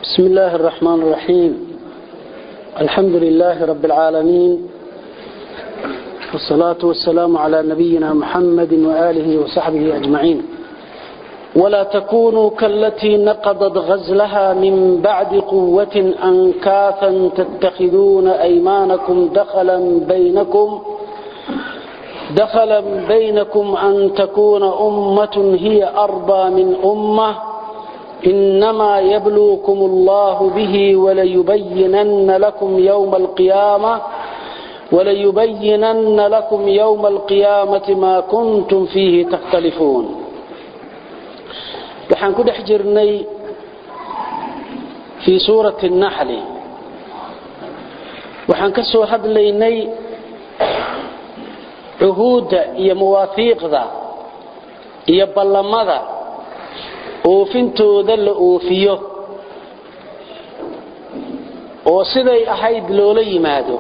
بسم الله الرحمن الرحيم. الحمد لله رب العالمين، والصلاة والسلام على نبينا محمد وآله وصحبه أجمعين. ولا تكونوا كالتي نقضت غزلها من بعد قوة أنكاثا تتخذون أيمانكم دخلا بينكم أن تكون أمة هي أربى من أمة إنما يبلوكم الله به وليبينن لكم يوم القيامة ما كنتم فيه تختلفون. waxaan ku dhex jirnay fi suurati an-nahl, waxaan ka soo hadlaynay uhuuda iyo muwaafiiqda iyo ballamada oofintooda la oofiyo oo siday ahayd loola yimaado,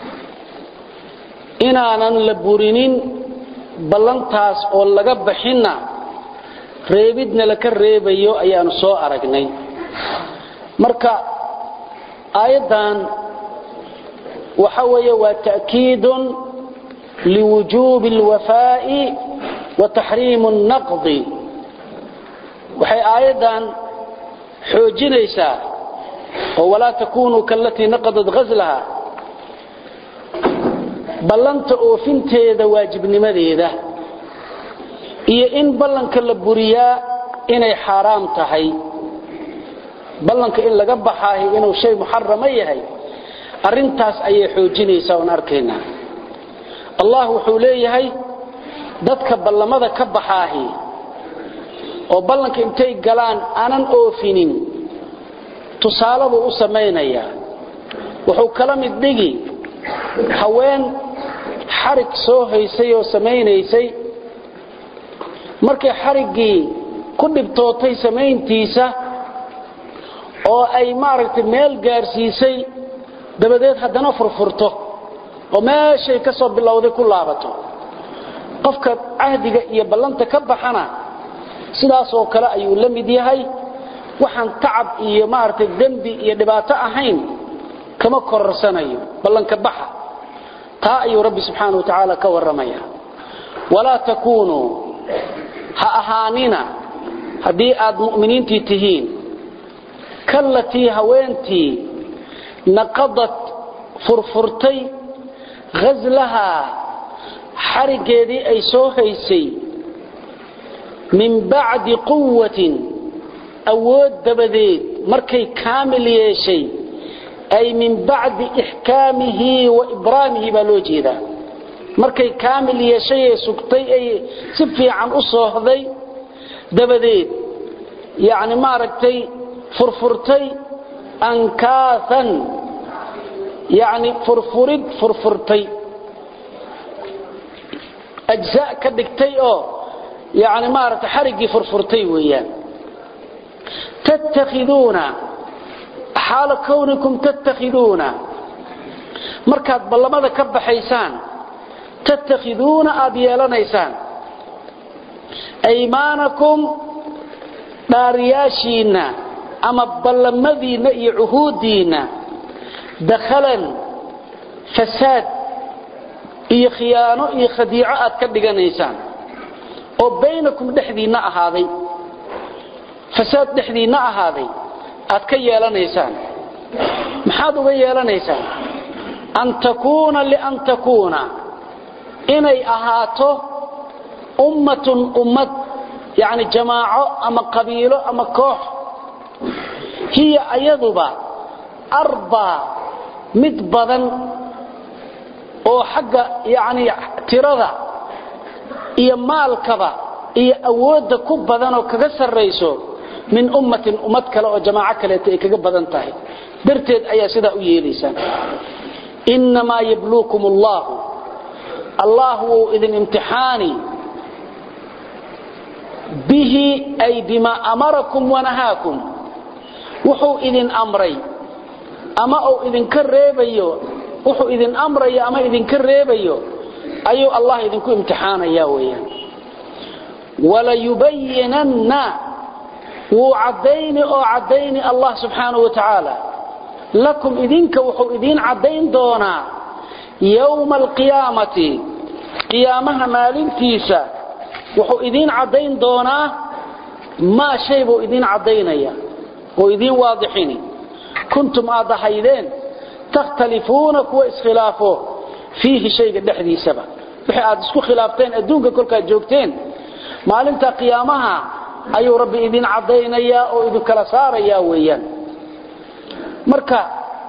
inaanan la burinin ballantaas oo laga bixina reebidna la ka reebayo ayaanu soo aragnay. marka aayadan waxa weeye waa ta'kiidun liwujub alwafaa'i wa tahrim an-naqd. waxay aayadan xoojinaysaa oo wala takunu kallati naqadat ghazlaha, ballanta oofinteeda waajibnimadeeda iyo in ballanka la buriyaa inay xaraam tahay. ballanka in laga baxay inuu shay muharram yahay, arintaas ayay xoojinaysaa oo arkaynaa. Allah wuxuu leeyahay dadka ballamada ka baxay oo ballanka intay galaan aanan oofinin, tusaaladu u sameeynaya wuxuu kala mid dhigi haween xarig soo haysay oo sameynaysay, markay xarigii ku dhibtootay sameyntiisa oo ay maaragtay meel gaarsiisay, dabadeed haddana furfurto oo meeshay ka soo bilowday ku laabato. qofka ahdiga iyo ballanta ka baxana sidaas oo kale ayuu la mid yahay, waxaan tacab iyo maartay dambi iyo dhibaato ahayn kama korsanayo ballanka baxa. taa ayuu rabbi subhanahu wa ta'ala ka waramaya. wala takunu ha ahaanina hadii aad mu'miniintii tihiin kallati haweentii naqadat furfurtay ghazlaha xarigeedii ay soo haysay min ba'di quwwatin awood dabadeed markay kaamil yeeshay, ay min ba'di ihkaamihi wa ibraamihi baa loo jeedaa. markay kaamil yeeshay ee sugtay ay si fiican u soohday dabadeed, yaani maaragtay furfurtay ankaathan, yaani furfurtay ajzaa ka dhigtay oo يعني مارت حرقي فرفرتي ويان. تتخذون حال كونكم تتخذون مركات بلماذا كب حيسان تتخذون أبيالا نيسان أيمانكم نارياشينا أما بلماذي نئي عهودينا دخلا فساد إي خيانو إي خديعات كبقى نيسان oo baynakum dhaxdiina ahaaday, fasaad dhaxdiina ahaaday aad ka yeelanaysaan. maxaad uga yeelanaysaan? an takuna inay ahaato ummatun ummad, yani jamaaco ama qabiilo ama koox, hiya ayaduba arba mid badan oo xagga yani tirada iyo maalkaba iyo awooda ku badan oo kaga sareyso min ummatin ummad kale oo jamaaco kale ay kaga badan tahay darteed ayaa sida u yeelaysan. inma yabluukumullahu, Allahu idin imtihani bihi ay bima amarakum wa nahaakum, wuxuu idin amray ama uu idin ka reebayo, wuxuu idin amray ama idin ka reebayo ayuu Allah idinku imtixaanaya weeyaan. wala yubayyinanna وعدين أو عدين الله سبحانه وتعالى لكم إذنك وحو إذين عدين دونا يوم القيامة قيامها مالين تيسا وحو إذين عدين دونا ما شيء إذين عدين وإذين واضحين كنتم أضحيدين تختلفون كويس خلافه فيه شيء دحدي سبا وحي aad isku khilaafteen adduunka kolka joogteen maalinta qiyaamaha ayuu rabbi idin cadeynaya oo idin kala saaraya weeyaan marka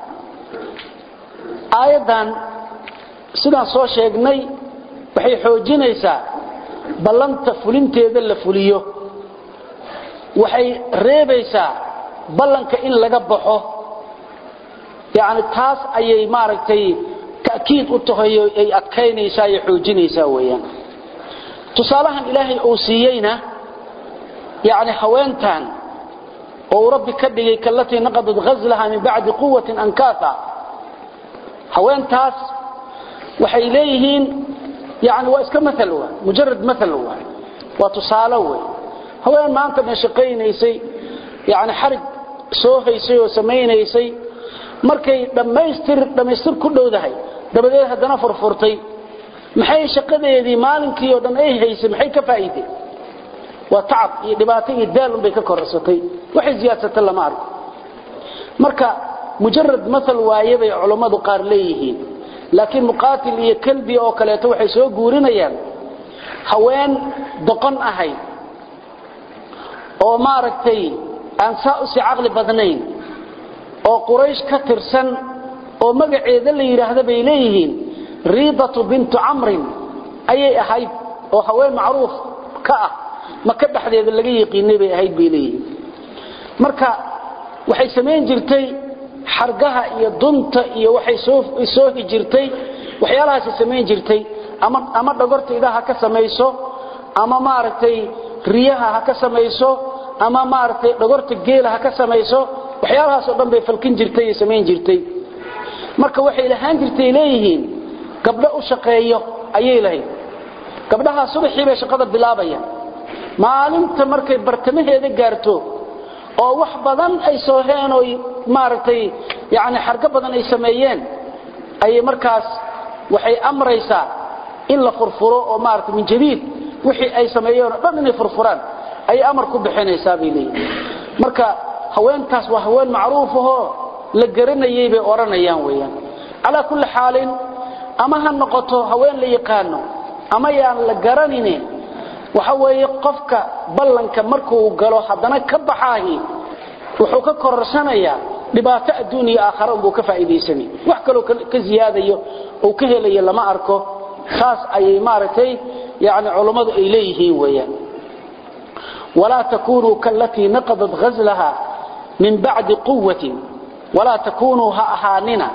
aayadan sidaan soo sheegnay waxay xoojinaysaa ballanta fulinteeda la fuliyo waxay reebaysaa ballanka in laga baxo يعني تاس أي ماركتي تأكيد أتهيو أي أكينيسا يحوجينيسا ويان تصالحا إلهي أوسيينا يعني حوانتان أو ربي كدقي كالتي نقضت غزلها من بعد قوة أنكاثا حوان تاس وحيليهين يعني وإسكا مثلوا مجرد مثلوا وتصالوا حوان ما أنت من شقينيسي يعني حرق سوهيسي وسمينيسي markay dhameystir ku dhowdahay dabadeed hadana furfurtay maxay shaqadeedii maalinkii oo dhan ay haysay maxay ka faa'iiday waa tacab iyo dhibaato iyo daal bay ka korsatay waxay ziyaadsatay lama arko marka mujarrad masal waayay culimadu qaar leeyihiin laakiin muqaatil iyo kalbi oo kaleeto waxay soo guurinayaan haween doqon ahay oo maaragtay aan saa u si aqli badnayn oo quraysh ka tirsan oo magaceeda la yiraahdo bay leeyihiin riidatu bint amr ayay ahayd oo haween macruuf ka ah maka dhaxdeeda laga yaqiinay bay ahayd bay leeyihiin marka waxay sameyn jirtay xargaha iyo dunta iyo waxay soo hijirtay waxyaalahaas sameyn jirtay ama dhagorta idaha ka sameeyso ama maaragtay riyaha ka sameeyso ama maaragtay dhagorta geelaha ka sameeyso waxyaalahaas oo dhan bay falkin jirtay iyo sameyn jirtay marka waxay lahaan jirtay leeyihiin gabdho u shaqeeyo ayay lahayd gabdhaha subaxii bay shaqada bilaabayaan maalinta markay bartamaheeda gaarto oo wax badan ay soo heen oo maaragtay yaani xarga badan ay sameeyeen ay markaas waxay amraysaa in la furfuro oo maaragtay min jadiid wixii ay sameeyeen dhan inay furfuraan ay amar ku bixinaysaa bay leeyihiin marka haweentaas waa haween macruuf ah la garanayay bay oranayaan weeyaan ala kulli xaalin ama han noqoto haween la yaqaano ama yaan la garanine waxa weeye qofka ballanka markuu galo hadana ka baxaahi wuxuu ka kororsanaya dhibaato adduuniya aakhira uu ka faa'iideysan wax kale ka ziyaadayo oo ka helayo lama arko saas ay maartay yaani culimadu ay leeyihiin weeyaan ولا تكونوا كالتي نقضت غزلها من بعد قوة ولا تكونوا أهاننا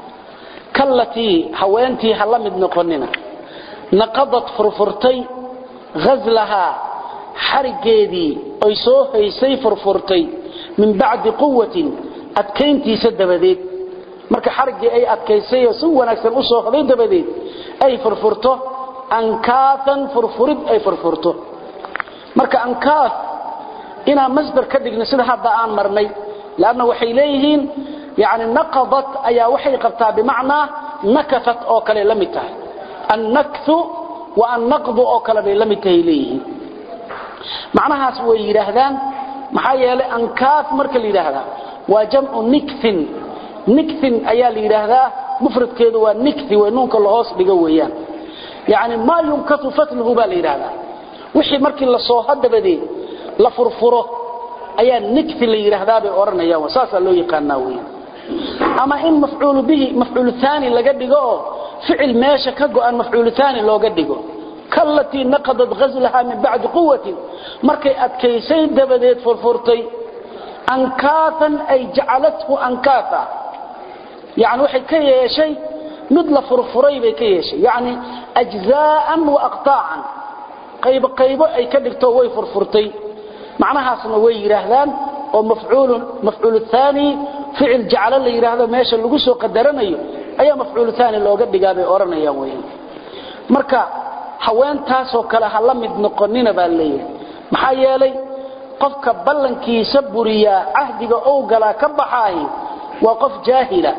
كالتي هوانتي هلمد نقننا نقضت فرفرتي غزلها حرقيدي أيسوه يسي فرفرتي من بعد قوة أتكينتي سدبديد مركا حرقي أي أتكيسي سوى نكسر أسوه دبديد أي فرفرته أنكاثا فرفرد أي فرفرته marka ankaaf ina masdar ka dhigna sida hadda aan marnay laana waxay leeyihiin yaani naqadat ayaa waxay qabtaa bimaana nakafat oo kale la mid tahay an-nakthu wa an-naqdu oo kale bay la mid tahay leeyihiin macnahaas way yiraahdaan maxaa yeelay ankaaf marka la yiraahdo waa jam'u nikthin ayaa la yiraahdaa mufradkeedu waa nikthi way nuunka la hoos dhigo weeyaan yaani ma yumkatu fatluhu ba la yiraahdaa wixii markii la soo hadabadeed la furfuro ayaa nikfi la yiraahdaa bay oranayaan wasaasa loo yaqaanaa weeyaan ama in mafcuul bihi mafcuul thani laga dhigo ficil meesha ka go'an mafcuul thani looga dhigo kallati naqadat ghazlaha min ba'd quwwatin markay adkaysay dabadeed furfurtay ankaatan ay ja'alathu ankata yaani waxay ka yeeshay mid la furfuray bay ka yeeshay yaani ajzaa'an wa aqta'an qaybo ay ka dhigto way furfurtay macnahaasna way yiraahdaan oo mafcuul thani fi'il ja'ala la yiraahdo meesha lagu soo qadaranayo ayaa mafcuul thani looga dhigaabay oranayaan weeyaan marka haweentaas oo kale ha la mid noqonina baa leeyahay maxaa yeelay قفك بلنكي سبريا عهدك أوغلا كبحاي وقف جاهلة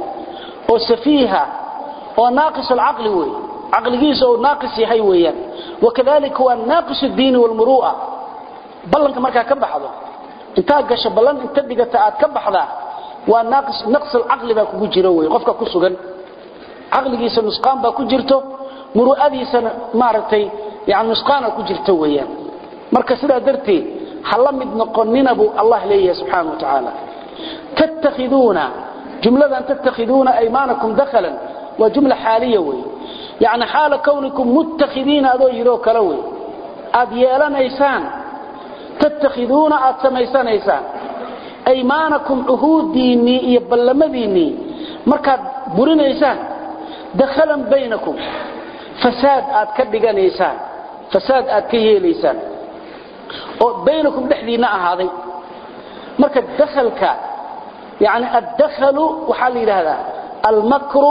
وسفيها وناقص العقل وي عقل جيسه وناقص يحيويا وكذلك هو ناقص الدين والمروءة بلنك مركا كبحضه انتا قش بلن انت دقتاعات كبحضه وناقص نقص العقل باكو جيروي قفك كسوغن عقل جيسه نسقان باكو جيرتو مروءديسه مارتي يعني نسقان ku jirto weeyaan marka sida dartii hal mid noqonina bu Allah leeyahay subhanahu wa ta'ala tattakhiduna jumladan tattakhiduna aymanakum dakhalan wa jumla haliya way yani hala kawnikum muttakhidina ado yiro kala way ad yeelanaysaan tattakhiduna ad samaysanaysaan aymanakum uhudini iyo ballamadini marka burinaysaan dakhalan baynakum فساد آد كدغانيسان فساد آد كيهيليسان او بينكم دحدينا هذا marka dakhalka يعني الدخل وحال هذا المكر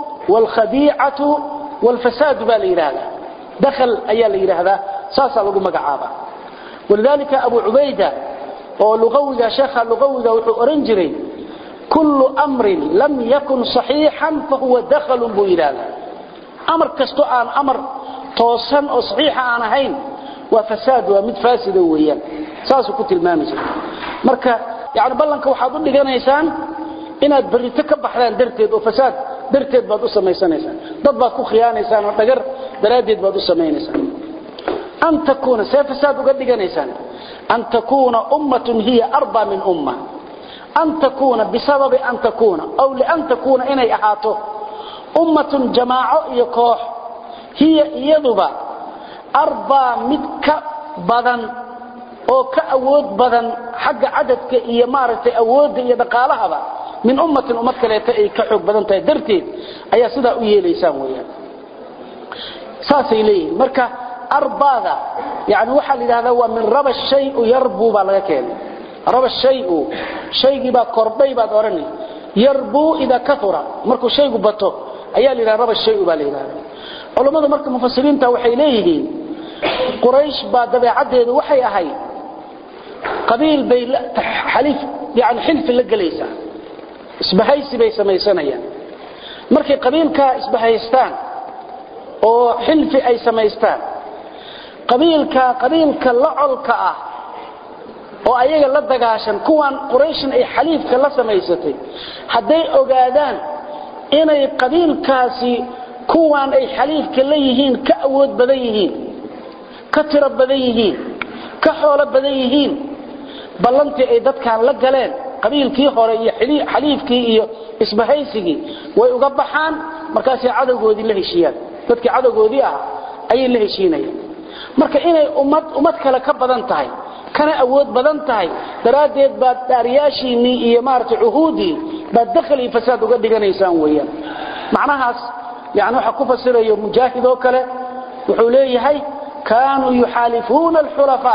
والخديعة والفساد بالإرادة دخل أيال هذا ساسا لغو مقعابا ولذلك أبو عبيدة ولغوذا شيخ لغوذا وأرنجري كل أمر لم يكن صحيحا فهو دخل بإرادة أمر كستو آن أمر توسن أو صحيحة آن هين وفساد ومد فاسد ويان ساسو كنت المامس مركا يعني بلنك وحاضر لغانا يسان إناد بريتك بحران درتيد وفساد درتيد بادو سميسان يسان ضد كو خيان يسان ودقر دراديد بادو سمين يسان أن تكون سيفساد وقد لغانا يسان أن تكون أمة هي أربى من أمة أن تكون بسبب أن تكون أو لأن تكون إني أحاطه أمة جماعة يكوح هي يذبا أربع متك بدن أو كأود بدن حق عددك إيمارة أود يدقالها با من أمة كليتأي كحب بدن تدرتي أي سيدة أيه ليسان ويا ساسي ليه مركة أربع يعني وحل هذا هو من ربى الشيء يربو بالغكين ربى الشيء شيء با قربي با دورني يربو إذا كثر مركو شيء بطو ayaa la raba shay u baleeyay culimada marka mufassiriinta waxay leeyihiin quraysh ba dabeecadeedu waxay ahay qabiil bay xalif yani xilf la galaysa isbahaysi bay sameeysanayaan markay qabiilka isbahaystaan oo xilfi ay sameeystaan qabiilka la colka ah oo ayaga la dagaashan kuwan quraysh ay xalifka la sameeysatay haday ogaadaan inay qabiilkaasi kuwan ay xaliifka leeyihiin ka awood badan yihiin ka tiro badan yihiin ka xoolo badan yihiin ballantii ay dadkan la galeen qabiilkii hore iyo xaliifkii iyo isbahaysigii way uga baxaan markaas ay cadawgoodii la heshiiyaan dadkii cadawgoodii ah ay la heshiinayaan marka inay ummad kale ka badan tahay kana awood badan tahay daraadeed baad daariyaashiini iyo maarta uhuudi baad dakhli fasaad uga dhiganaysaan weeyaan macnahaas yani waxa ku fasirayo mujaahid oo kale wuxuu leeyahay kaanu yuhalifuna alhulafa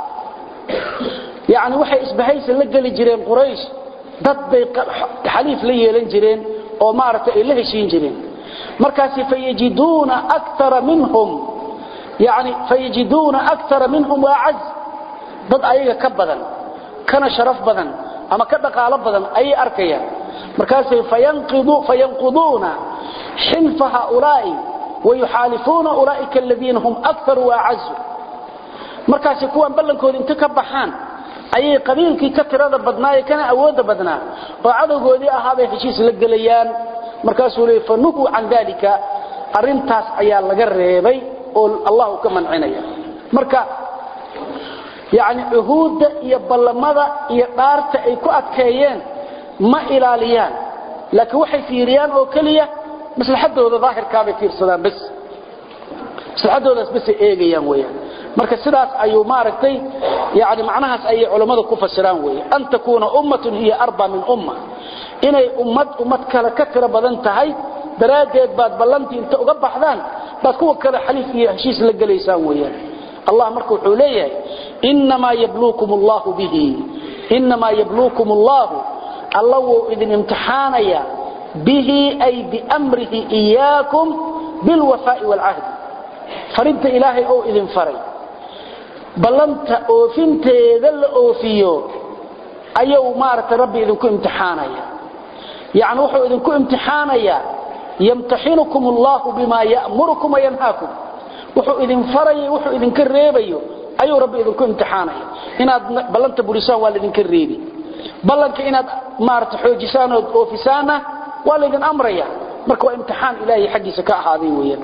yani waxay isbahaysan la gali jireen quraysh dad bay xaliif la yeelan jireen oo maarta ay la heshiin jireen markaas fayajiduna akthara minhum yani fayajiduna akthara minhum wa'az dad ayaga ka badan kana sharaf badan ama ka dhaqaalo badan ay arkayaan markaas fayanquduna hilfa haula'i wa yuhalifuna ulaika alladhina hum akthar wa a'az markaas kuwan ballankooda inta ka baxaan ay qabiilkii ka tirada badnaay kana awooda badnaa oo cadawgoodii ahaabay heshiis la galayaan markaas uu leeyahay fanuhu an dalika arintaas ayaa laga reebay oo Allah ka mancinaya marka يعني عهود يبلمدا iyo dhaarta ay ku adkeeyeen ma ilaaliyaan laakiin waxay fiiriyaan oo kaliya maslaxadooda daahirka bay fiirsadaan bas maslaxadooda bas eegayaan weeyaan marka sidaas ayuu maaragtay yaani macnahaas ay culimadu ku fasiraan weey an takuna ummatun hiya arba min umma inay ummad kala ka tira badan tahay daraadeed baad ballantii inta uga baxdaan baad kuwa kala xaliif iyo heshiis la galeysaan weeyaan الله مركو حوليه إنما يبلوكم الله به إنما يبلوكم الله إذن امتحانيا به أي بأمره إياكم بالوفاء والعهد فرنت إلهي أو إذن فري ballanta oofinteeda la oofiyo ayuu maarta rabbi idinku imtixaanaya يعني وحو إذنكو امتحانيا يمتحنكم الله بما يأمركم وينهاكم وحو إذن فري وحو إذن كالريبي أيو ربي إذنكو امتحانيا إناد بلنت بوليسان والذين كالريبي بلنك إناد مارت حوجسان وفسانة والذين أمريا مركوا امتحان إلهي حقي سكاء هذه ويا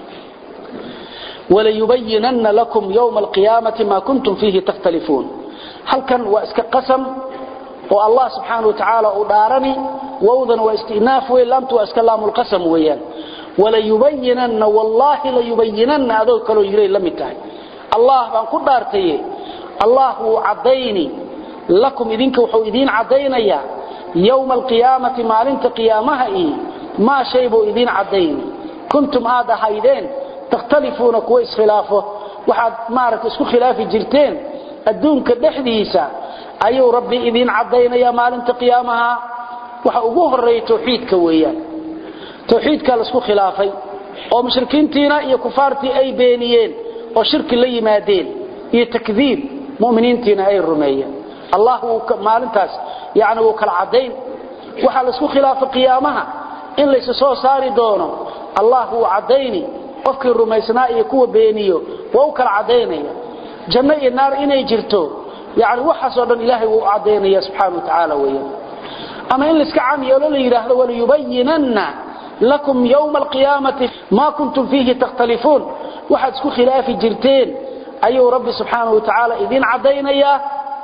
وليبينن لكم يوم القيامة ما كنتم فيه تختلفون هل كان واسك قسم والله سبحانه وتعالى أدارني ووضا واستئناف وإلامت وأسكلام القسم ويان ولا يبينن والله لا يبينن أذوك لو يري لم يتعي الله بان قدارتي الله عديني لكم إذنك وحو إذين عديني يوم القيامة مالنت قيامها ما شيبوا إذين عديني كنتم هذا هيدين تختلفون كويس خلافه وحد مارك اسكو خلاف جرتين الدون كدحديسا أيو ربي إذين عديني مالنت قيامها waxa ugu horeeyay tawxiidka weeyaan tawxiidka la isku khilaafay oo mushrikiintiina iyo kufaartii ay beeniyeen oo shirki la yimaadeen iyo takdiib muuminiintiina ay rumeeyeen allah maalintaas yaani uu kala cadeyn waxa la isku khilaafay qiyaamaha in la soo saari doono allah uu cadeyni qofkii rumeysnaa iyo kuwa beeniyo waa kala cadeynaya janno iyo naar inay jirto yaani waxa soo dhan ilaahay uu cadeynaya subhanahu wa ta'ala weeyaan أما إن لسك عام يقول لي وليبينن لكم يوم القيامة ما كنتم فيه تختلفون واحد سكو خلاف جرتين أيها رب سبحانه وتعالى إذين عدينا إياه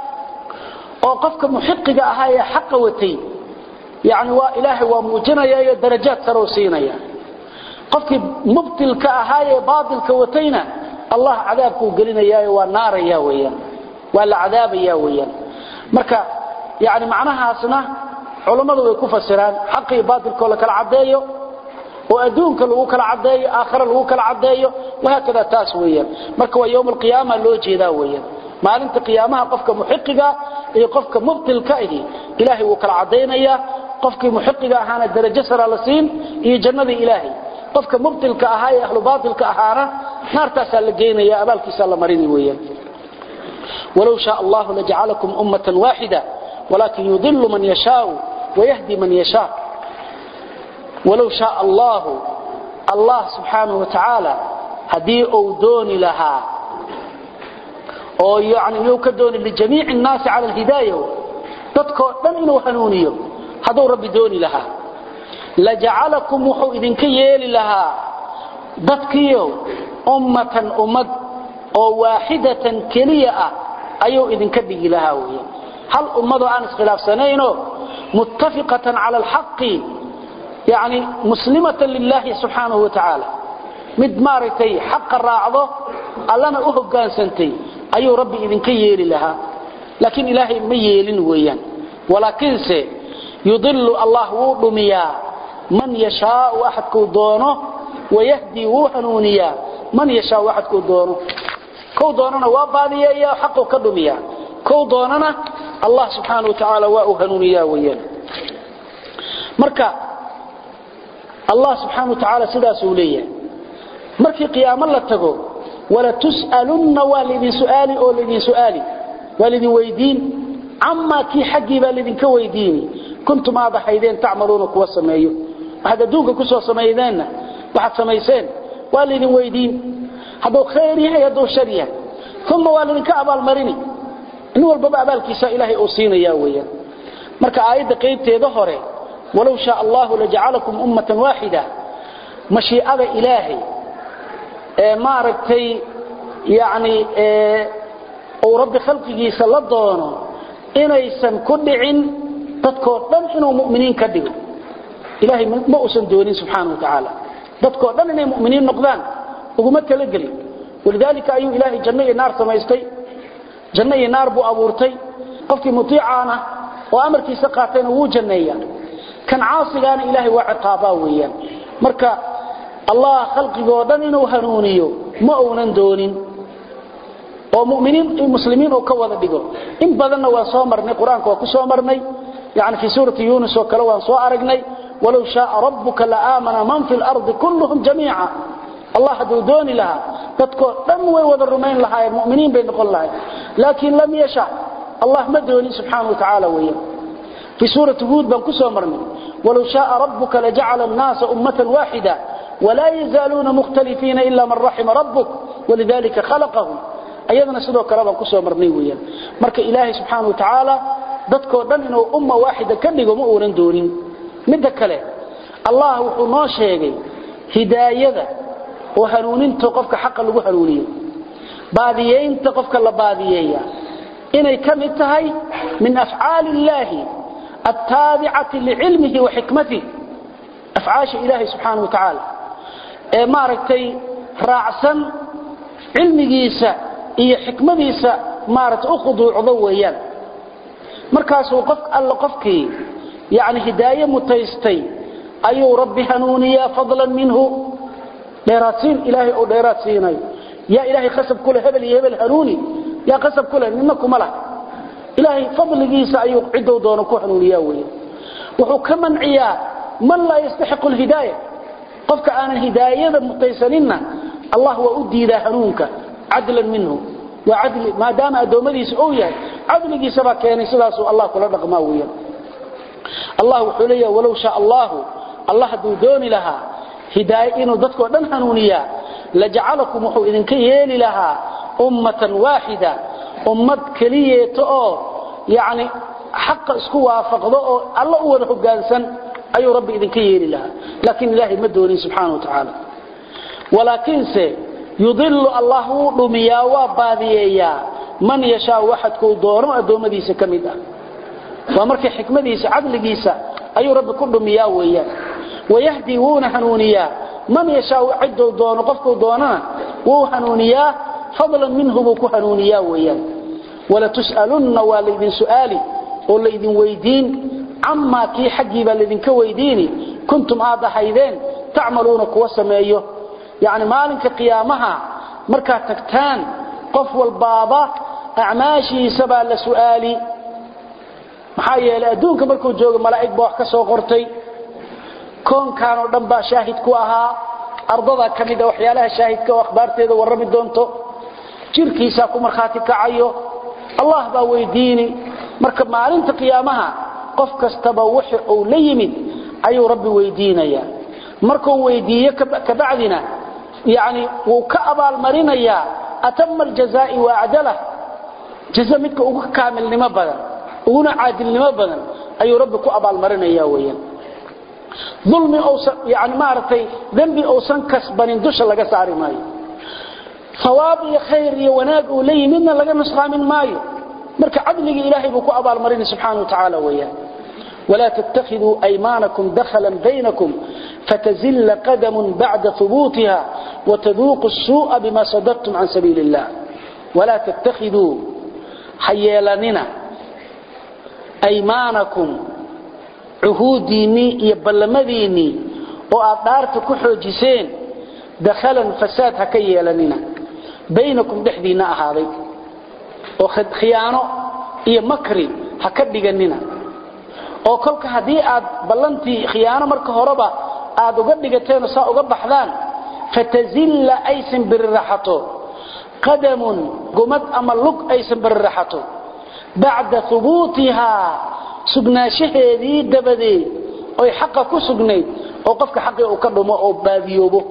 وقفك محقق أهاي حق وتي يعني وإلهي وموجنا يا درجات سروسينا يا قفك مبتل كأهاي باطل كوتينا الله عذابك وقلنا يا والنار يا ويا ولا عذاب يا ويا مركا يعني معناها سنة علماء way ku fasiraan xaqi baadilka la kala cadeeyo oo adduunka lagu kala cadeeyo aakhira lagu kala cadeeyo waxa kada taas weeyaan marka waa yawm alqiyaama loo jeedaa weeyaan maalinta qiyaamaha qofka muxiqiga iyo qofka mubtilka ah ilaahi uu kala cadeynaya qofkii muxiqiga ahaana darajo sare la siin iyo jannada ilaahi qofka mubtilka ahaa ee ahlu baadilka ahaana naartaas la geenaya abaalkiisa la marin weeyaan ولو شاء الله لجعلكم أمة واحدة ولكن يضل من يشاء ويهدي من يشاء ولو شاء الله سبحانه وتعالى هدي أو دوني لها أو يعني يوكدون لجميع الناس على الهداية تذكر لن إنه هنونيه هذا ربي دوني لها لجعلكم وحو إذن كيالي لها تذكيو أمة أو واحدة كلية أيو إذن كدقي لها وهي هل أمضوا عن اسخلاف سنين متفقة على الحق يعني مسلمة لله سبحانه وتعالى مدمارتي حق الراعضة ألنا أهقان سنتي أيو ربي إذن كييل لها لكن إلهي مييل ويان ولكن يضل الله ودميا من يشاء واحد كودونه ويهدي وحنونيا من يشاء واحد كودونه كودوننا وابادية يا حقه كدميا كودوننا الله سبحانه وتعالى وأهنونيا ويان مركا الله سبحانه وتعالى سدا سوليا مركي قيام الله تقول ولا تسألن والذي سؤالي أو الذي سؤالي والذي ويدين عما كي حقي بالذي كويديني كنتم هذا حيدين تعملون كوا سمايو هذا دوك كسوا سمايدين واحد سمايسين والذي ويدين هذا خيري هذا شريا ثم والذي كأبال مريني إنه البابا بالكيسا إلهي أوصينا يا ويا مركا آيات قيبتي ظهري ولو شاء الله لجعلكم أمة واحدة مشيئة إلهي ما ركتي يعني أو رب خلقه سلطانه إنيسان كدعين تذكر لن إنه مؤمنين كدعوا إلهي ما أسن دونين سبحانه وتعالى تذكر لن إنه مؤمنين نقضان وقمتك لقلي ولذلك أيها إلهي جنة النار سميستي جنة النار بو أبورتي قفك مطيعانا وأمركي سقاتين وو جنيا كان عاصيان إلهي وعقاباويا مركا الله خلقه ودن إنه هنونيو ما أونان دونين ومؤمنين المسلمين وكوذا بيقول إن بدنا وصامرني قرآنك وكسامرني يعني في سورة يونس وكلوان صارقني ولو شاء ربك لآمن من في الأرض كلهم جميعا الله دوني لها dadko dhan way wada rumayn lahaayeen mu'miniin bay noqon lahaayeen laakiin lam yasha Allah ma doonin subhanahu wa ta'ala weeyaan في سورة هود بنكسو مرني ولو شاء ربك لجعل الناس أمة واحدة ولا يزالون مختلفين إلا من رحم ربك ولذلك خلقهم أيضا سيدو كرابا بنكسو مرني ويا مرك إلهي سبحانه وتعالى dadko dhan inuu umma waahida ka dhigo ma ooran doonin mid kale Allah wuxuu noo sheegay hidaayada oo hanuuninta qofka xaq lagu hanuuniyo baadiyeynta qofka la baadiyeeya inay kamid tahay min af'aal Ilaahi التابعة لعلمه وحكمته أفعاش إلهي سبحانه وتعالى ما ركتي راعسا علميسا إيه حكمتيسا ما رت أخذوا عضويا مركز وقفك ألا قفكي يعني هداية متيستي أيو ربي هنونيا فضلا منه ديراتين إلهي أو ديراتيني يا إلهي خسب كل هبل هنوني يا خسب كل منكم ملك إلهي فضل جيسا أيوق عدو دونه كوحن ولياوي وحو كمن عيا من لا يستحق الهداية قفك آن الهداية متيسنين الله وأدي ذا هنونك عدلا منه وعدل ما دام أدومدي سعويا عدل جيسا باكياني سلاسو الله كل رقماويا الله وحوليا ولو شاء الله دوني لها هداية إنه ضدكو دن هنونيا لجعلكم وحو إذن كيالي لها أمة واحدة ummad kaliyeeto oo yaani xaq isku waafaqdo oo alla u wada hoggaansan ayuu rabbi idin ka yeeli lahaa laakiin ilaahi ma doonin subhanahu wa ta'ala walaakin se yudillu allahu dumiya wa baadiyeeya man yasha waxadku doono adoomadiisa kamid ah wa markii xikmadiisa adligiisa ayuu rabbi ku dumiya weeyaan wayahdi wuna hanuniya man yasha ciddo doono qofku doonana wuu hanuniya فضلا منه بكو حنونيا ويان ولا تسألن والدين سؤالي والذين ويدين عما كي حقي بالذين كويديني كنتم هذا حيدين تعملون كوسمايو يعني مالك قيامها مركا تكتان قفو البابا أعماشي سبا لسؤالي محايا لأدونك مركو جوغ ملائك بوح كسو قرتي كون كانوا دنبا شاهد كواها أرضها كميدة وحيالها شاهد كوا أخبارتي ذا ورمي دونتو jirkiisa ku marxaati kacayo Allah baa weydiini marka maalinta qiyaamaha qof kastaba wixii uu la yimid ayuu rabbi weydiinaya markuu weydiiyo ka bacdina yaani wuu ka abaal marinaya atamma aljazaa'i wa adala jazamidka ugu kaamilnimo badan uguna caadilnimo badan ayuu rabbi ku abaal marinaya weeyaan dhulmi oo yaani maartay dambi oo san kasbanin dusha laga saari maayo ثواب خير وناق ولي منا لغا نسخا من مايو مرك عدل إلهي بكو أبا المرين سبحانه وتعالى وياه ولا تتخذوا أيمانكم دخلا بينكم فتزل قدم بعد ثبوتها وتذوقوا السوء بما صددتم عن سبيل الله ولا تتخذوا حيالاننا أيمانكم عهوديني يبلمذيني وأطارتك حوجسين دخلا فساد هكيالاننا بينكم دحدينا أهاضي وخيانه إيا مكري هكدقننا وكلك هدي آد بلنتي خيانه مركه هربا آد وقدقتين وصاء وقبحذان فتزل أيسن بالرحطو قدم قمت أما اللق أيسن بالرحطو بعد ثبوتها سقنا شهدي دبدي أي حقك سقني وقفك حقي أكرمه أو باذيوبه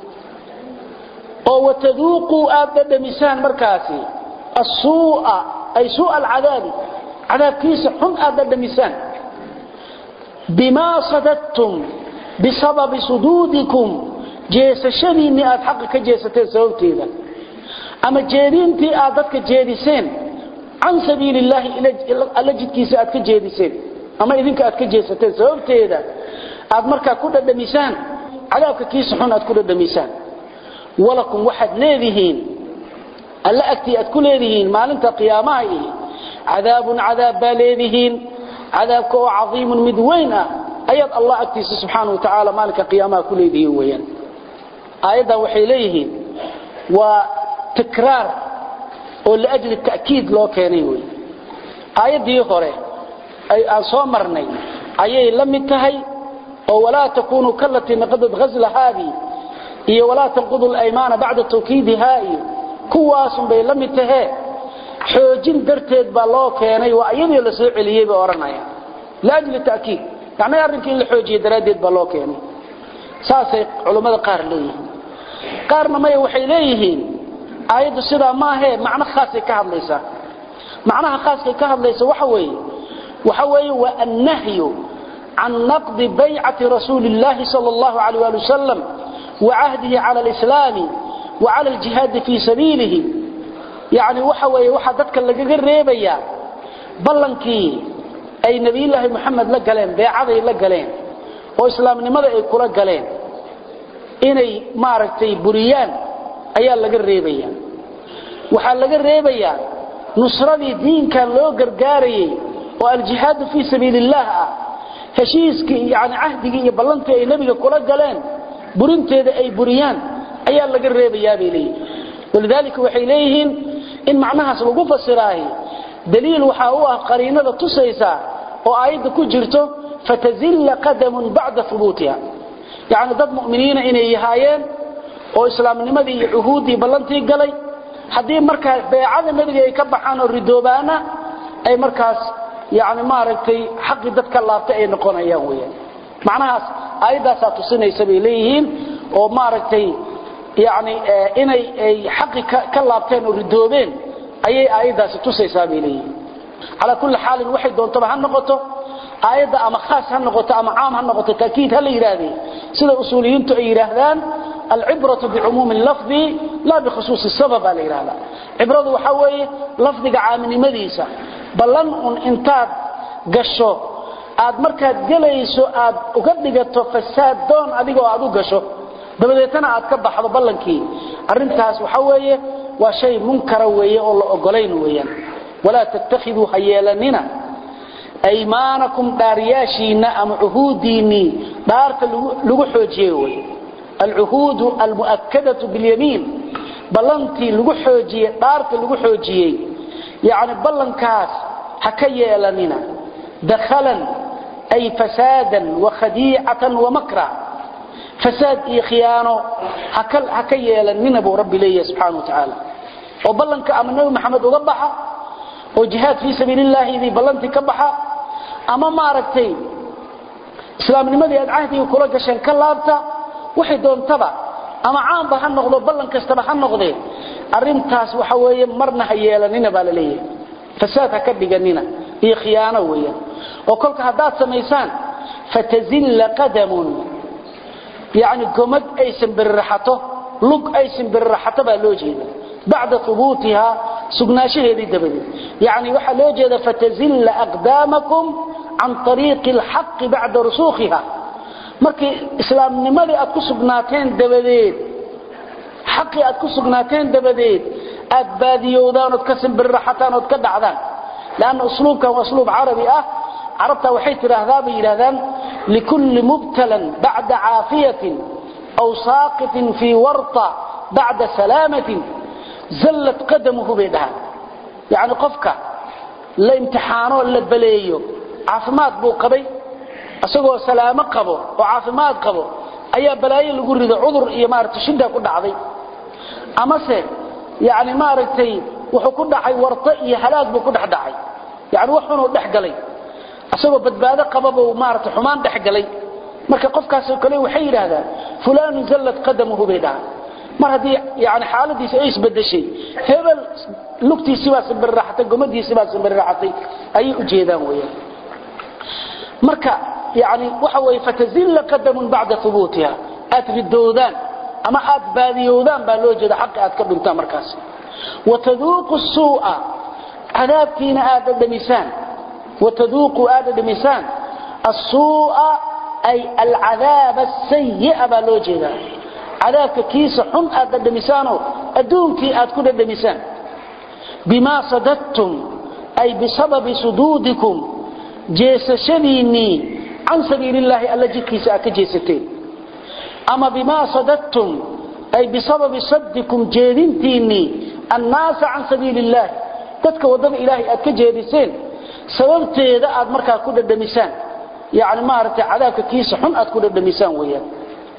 وتذوقوا أبدا دمسان مركاسي السوء أي سوء العذاب عذاب كيس حن أبدا دمسان بما صددتم بسبب صدودكم جيس شديني أتحقق جيستين سوتي ذا أما جيرينتي أدتك جيرسين عن سبيل الله إلى جد كيس أتك جيرسين أما إذنك أتك جيستين سوتي ذا أدمركا كل دمسان عذابك كيس حن أتكل دمسان ولكم واحد ليذهين ألا أكتي أتكل ليذهين ما لنت قيامه عذاب باليذهين عذاب كو عظيم مدوين أيضا الله أكتي سبحانه وتعالى مالك قيامه كل ليذهين وين أيضا وحيليهين وتكرار ولأجل التأكيد لو كانيوي آيات دي خوري أي أصامرني أي لم يتهي ولا تكونوا كالتي نقضت غزل هذه iyo walaa tanqudu al-aymaana ba'da tawkiidha kuwaasun bay la mid tahay xoojin darteed baa loo keenay waa iyadii la soo celiyay ba oranaya laajli ta'kiid yani arrinkii la xoojiyay daraadeed baa loo keenay saasay culimada qaar leeyihiin qaarna ma waxay leeyihiin aayadu sida ma aha macna khaas ah ka hadlaysa macnaha khaaska ka hadlaysa waxa weeye wa an-nahyu an naqd bay'ati rasuulillahi sallallahu alayhi wa sallam wa ahdihi ala al-islam wa ala al-jihad fi sabilihi يعني waxa dadka laga reebaya ballankii ay nabiyullaahi maxamed la galeen beecaday la galeen oo islaamnimada ay kula galeen inay maaragtay buriyaan ayaa laga reebaya waxa laga reebaya nusradii diinkan loo gargaarayay oo al-jihad fi sabilillah heshiiskii yani ahdigii iyo ballantii ay nabiga kula galeen burinteeda ay buriyaan ayaa laga reebaya beelay ولذلك waxay leeyihiin in macnahaas lagu fasiraahay daliil waxa uu ah qariinada tusaysa oo aayada ku jirto fatazilla qadamun ba'da thubutiha yaani dad muuminiina inay yahaayeen oo islaamnimadii iyo uhuudii ballantii galay hadii markaa beecada nabiga ay ka baxaan oo ridoobaana ay markaas yaani maaragtay xaqi dadka laabtay ay noqonayaan weeyaan macnahaas aayadaas tusinaysa bay leeyihiin oo maaragtay يعني inay ay xaqi ka laabteen oo ridoobeen ayay aayadaas tusaysaa beelay ala kulli xaal waxay doontaba ha noqoto aayada ama khaas ha noqoto ama caam ha noqoto taakiid hal yiraahday sida usuuliyiintu ay yiraahdaan al-ibratu bi'umum al-lafz la bi khusus as-sabab ala yiraahdaa ibradu waxa weeye lafdiga caaminimadiisa ballan intaad gasho aad markaad galayso aad uga dhigato fasaad doon adigoo aad u gasho dabadeetana aad ka baxdo ballankii arintaas waxa weeye waa shay munkar weeye oo la ogoleyn weeyaan wala tattakhidhu hayalanina aymanakum dariyashina am uhudini daarta lagu xoojiyay way al-uhud al-muakkadatu bil yamin ballanti lagu xoojiyay daarta lagu xoojiyay yaani ballankaas ha ka yeelanina dakhalan ay fasadan wa khadi'atan wa makra فساد iyo khiyaano haka yeelanina buu rabbi leeyahay subhanahu wa ta'ala oo ballanka amanawi maxamed uga baxa oo jihad fi sabilillah idii ballanti ka baxa ama maaragtay islaamnimadii aad ahdiga kula gashan ka laabta waxay doontaba ama caanba ha noqdo ballan kastaba ha noqdee arintaas waxa weeye marna ha yeelanina baa leeyahay fasaad haka dhiganina iyo khiyaano weeyaan oo kolka hadaad sameeysan fatazilla qadamun يعني قمد أي سنبرحته لق أي سنبرحته بالوجهه بعد ثبوتها سجناشه هذه دبدي يعني وحا لوجهه فتزل أقدامكم عن طريق الحق بعد رسوخها مركي إسلام نمالي أتكو سجناتين دبديد حقي أتكو سجناتين دبديد أدباديودان وتكسن بالرحتان وتكدعدان لأن أسلوب كان أسلوب عربي عربتا وحيت رهذاب إلهذان لكل مبتلا بعد عافية أو ساقط في ورطة بعد سلامة زلت قدمه بيدها يعني قفك لا امتحانه لا بليه عافمات بو قبي أسقوا سلامة قبو وعافمات قبو أي بلاي اللي يقول إذا عذر إيه مارت شدة كل عضي أما سي يعني مارتي وحكون دحي ورطة هلاك بو كل دحي يعني وحنو دحقلي asagoo badbaado qababa oo maarta xumaan dhaxgalay marka qofkaas oo kale waxay yiraahdaan fulaan zallat qadamuhu bayda mar hadii yaani xaaladiisa ay isbedeshay hebel lugtiisa waa sibirraxtay gomadiisa waa sibirraxtay ay u jeedaan weeyaan marka yaani waxa way fatazilla qadamun ba'da thubutiha atridoodan ama adbaadiyoodan baa loo jeeda xaq aad ka dhintaa markaas wa taduuqu suu'a adabkiina aad dhamisaan وتذوقوا آدد ميسان السوء أي العذاب السيء بالوجهة عذابك كيس حن آدد ميسانه أدونك آدكد ميسان بما صددتم أي بسبب صدودكم جيسشنيني عن سبيل الله الذي كيس أكجيستين أما بما صددتم أي بسبب صدكم جيدنتيني الناس عن سبيل الله تتك وضم إلهي أكجيدسين sababteeda aad markaa ku dhadhamisaan yaani maartay cadaabka kiisa xun aad ku dhadhamisaan weeyaan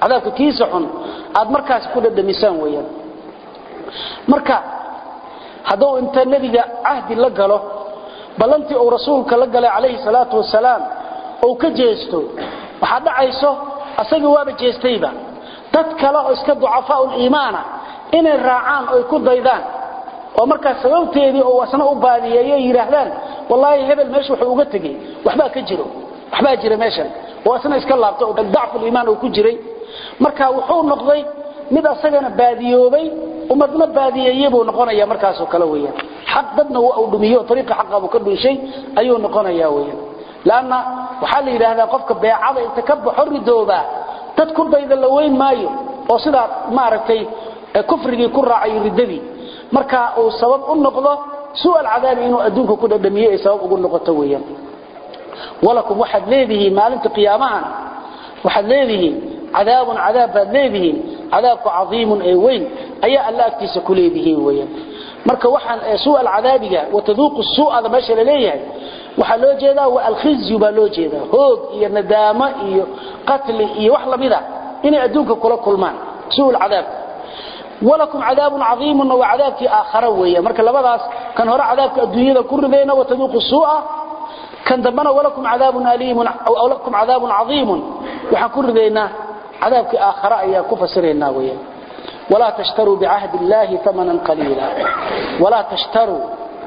cadaabka kiisa xun aad markaas ku dhadhamisaan weeyaan marka haduu inta nabiga ahdi la galo balantii oo rasuulka la galay kaleey salaatu wasalaam oo ka jeesto waxa dhacayso asaga waaba jeestayba dad kale oo iska ducafaa ul iimaana inay raacaan oo ku daydaan oo markaas sababteedii oo wasna u baadiyay yiraahdaan wallahi hebel meesha wuxuu uga tagay waxba ka jira meeshan oo asna iska laabto oo dacfu iimaan oo ku jiray marka wuxuu noqday mid asagana baadiyoobay umadna baadiyay buu noqonaya markaas oo kala weeyaan xaq dadna uu dhumiyo tariiqa xaq uu ka dhuushay ayuu noqonaya weeyaan laana waxa la yiraahdaa qofka beecada inta ka baxo ridooba dad ku dayda la weyn maayo oo sida maaragtay kufrigi ku raacay ridadii marka uu sabab u noqdo su'al cadaab inuu adduunka ku dhadhamiyo ay sabab ugu noqoto weeyaan walakum waxad leedihi maalinta qiyaamaha waxad leedihi عذاب leedihiin cadaabku cadiimun ay weyn ayaa Allah agtiisa ku leedihiin weeyaan marka waxaan su'al cadaabiga wataduuq su'ada meesha leeyahay waxa loo jeedaa waa al-khizyu ba loo jeedaa hoog iyo nadaama iyo qatl iyo wax lamida inay adduunka kula kulmaan su'al cadaab walakum cadaabun cadiimun wa cadaabki aakhara weeyaan marka labadaas kan hore cadaabka adduunyada ku rideena wataduuq su'a kan dambana walakum cadaabun aliimun aw lakum cadaabun cadiimun waxa ku rideena عذابك آخر أيها كفسرنا ويا ولا تشتروا بعهد الله ثمنا قليلا ولا تشتروا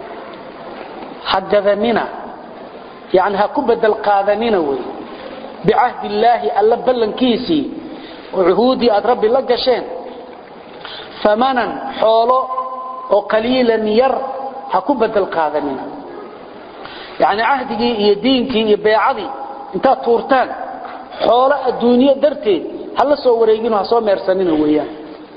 حدث منا يعني هكبد القاذنين وي بعهد الله ألا بلن كيسي وعهودي أدرب الله قشين ثمنا حوله وقليلا ير هكبد القاذنين يعني عهدك يدينك يبيعضي انت طورتان حوله الدنيا درتي هل سو wareegino soo meersanina weeyaan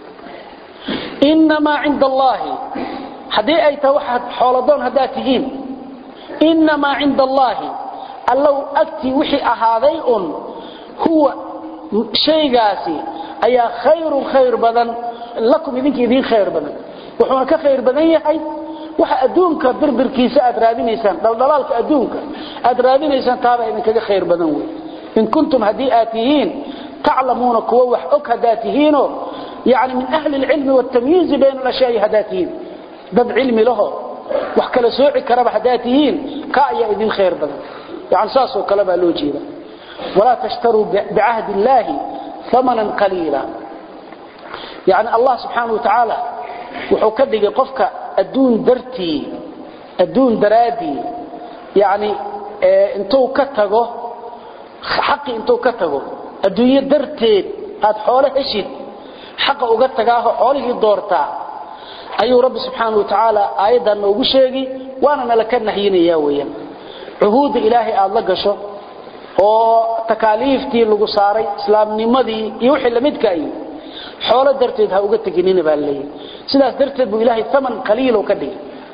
inma inda allah hadii ay tahay waxa xooladoon hadaa tihiin inma inda allah allow akti wixii ahaaday huwa shaygaasi ayaa khayr badan lakum idin khayr badan wuxuu ka khayr badan yahay waxa adduunka birbirkiisa aad raadinaysaan daldalaalka adduunka aad raadinaysaan taaba idin kaga khayr badan weey in kuntum hadiatihin تعلمون كوا وحق هداتهين يعني من أهل العلم والتمييز بين الأشياء هداتهين ضد علم له وحكى لسوعي كرب هداتهين كايا إذن خير بدن يعني ساسو كلبا لوجيدا ولا تشتروا بعهد الله ثمنا قليلا يعني الله سبحانه وتعالى وحكدق قفك الدون درتي الدون درادي يعني انتو كتغو حقي انتو كتغو adduunyo darteed aad xoolo heshid xaq uga tagaaho xoolihii doortaa ayuu rabbi subxaanahu wa ta'ala aayadan ugu sheegi waana nala ka nahyinaya weeyaan uhuud ilaahi aad la gasho oo takaaliiftii lagu saaray islaamnimadii iyo wixii la midka ay xoolo darteed ha uga taginina baa leeyahay sidaas darteed buu ilaahi thaman qaliil oo ka dhigay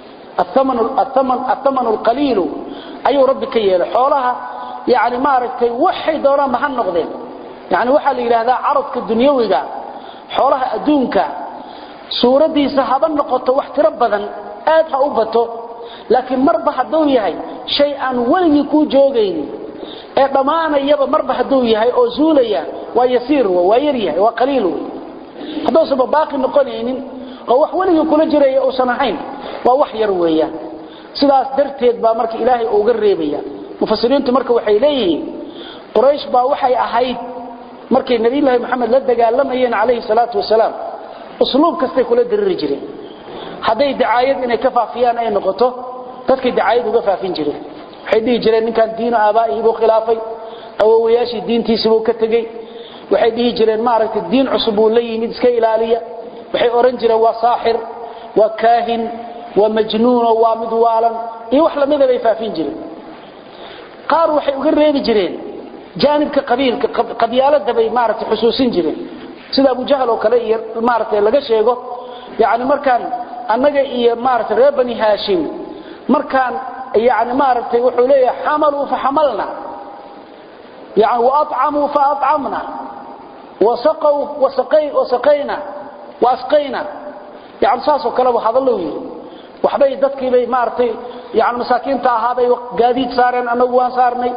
الثمن القليل ayuu rabbi ka yeelay xoolaha يعني ما aragtay waxay dooraan ma noqdeen يعني waxa la yiraahdaa aradka dunyawiga xoolaha adduunka suuradiisa haba noqoto wax tiro badan aad ha u bato laakiin marba haduu yahay shay aan wali ku joogayn ee dhamaanayaba marba haduu yahay oo zuulaya waa yasiir waa yar yahay waa qaliil haduu sabab baaqi noqonaynin oo wax wali kula jiray oo sanahayn waa wax yar weeyaan sidaas darteed baa marka ilaahay uga reebaya mufassiriintu marka waxay leeyihiin quraysh baa waxay ahayd markii nabi ilaahay maxamed la dagaalamayeen kaleey salaatu wasalaam usluub kasta kula diriri jireen haday dacaayad inay ka faafiyaan ay noqoto dadkii dacaayad uga faafin jireen waxay dhigi jireen ninkan diin aabaahi buu khilaafay awoowayaashii diintiisa buu ka tagay waxay dhigi jireen ma aragtay diin cusub uu la yimid iska ilaaliya waxay oran jireen waa saaxir waa kaahin waa majnuun waa midwaalan iyo wax la mid ah bay faafin jireen qaar waxay uga reebi jireen jaanibka qabiilka qabyaalada bay maartay xusuusin jireen sida Abu Jahl oo kale iyo maartay laga sheego yaani markaan annaga iyo maartay reer bani Hashim markaan yaani maartay wuxuu leeyahay hamalu fa hamalna yaani wa at'amu fa at'amna wa saqaw wa saqayna wa asqayna yaani saasoo kale waxa hadallo waxbay dadkii bay maartay yaani masaakiinta ahaabay gaadiid saareen anagu waan saarnay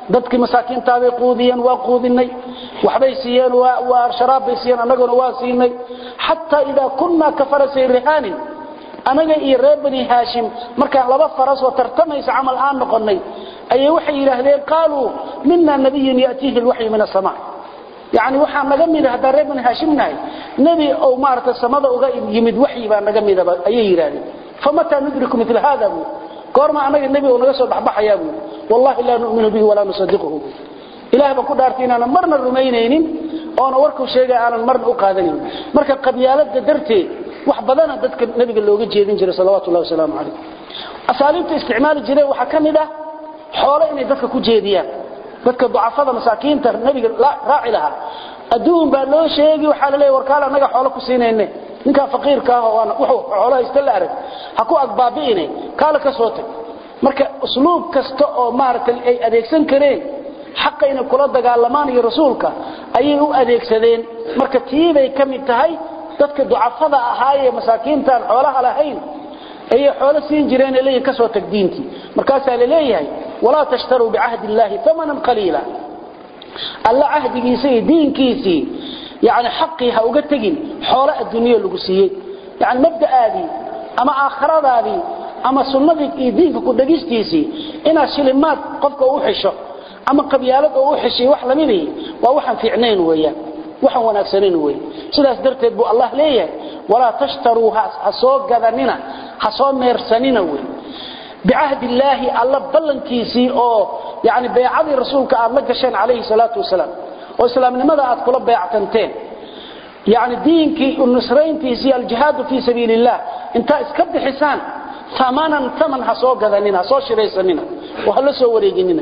dadkii masaakiinta bay quudiyeen waa quudinay waxbay siiyeen waa sharaab bay siiyeen annaguna waa siinay hatta ida kunna kafarasay rihanin anaga iyo reer bani haashim markaan laba faras oo tartamaysa amal aan noqonay ayay waxay yiraahdeen qaalu minna nabiyyun yatihi alwahyu min as-samaa يعني waxaan naga mid ah reer bani haashim nahay nabi oo maarta samada uga yimid wahyi baa naga mid ah ayay yiraahdeen famata nudriku mithla hada goorma anaga nabi oo naga soo baxbaxaya wallahi la nu'minu bihi wala nusaddiquhu ilaahay baa ku dhaartay inaan marna rumaynaynin oo warku sheegay aan marna u qaadanin marka qabyaalada darteed wax badan dadka nabiga looga jeedin jiray sallallahu alayhi wasallam asaaliibta isticmaal jiray waxa kamid ah xoolo inay dadka ku jeediyaan dadka ducafada masaakiinta nabiga raaci laha aduun baa loo sheegay waxa la leeyahay warkaal anaga xoolo ku siinayne ninka faqiirka ah oo wuxuu xoolo haysta la arag ha ku agbaabinay kala ka soo tag marka usluub kasta oo maartay ay adeegsan kareen xaqayna kula dagaalamaan iyo rasuulka ayay u adeegsadeen marka tiibay kamid tahay dadka ducafada ahaayee masaakiinta xoolaha lahayn ay xoolo siin jireen ilaa ka soo tag diintii markaas ay leeyahay wala tashtaru bi'ahdi illahi thamanan qalila alla ahdigiisa diinkiisi يعني حقي ha uga tagin xoolo adduunyo lagu siiyay يعني mabda'aadi ama aakhiradaadi ama sunnadii iyo diinka ku dhagistiisi ina shilimaad qofka uu xisho ama qabyaalad uu xishay wax lamidii waa waxan fiicneen weeyaan waxan wanaagsaneen weey sidaas darteed buu Allah leeyahay wala tashtaruha asoo gadanina asoo meersanina weey bi'ahdi illahi alla ballankiisi oo yani bay'adi rasuulka aad la gashaan alayhi salatu wasalaam oo islaamnimada aad kula bay'atanteen يعني دينكي النصرينتي الجهاد في سبيل الله انت اسكب حسان ثمن حسو غدانينا سو شريسنينا وهلا سو وريجينينا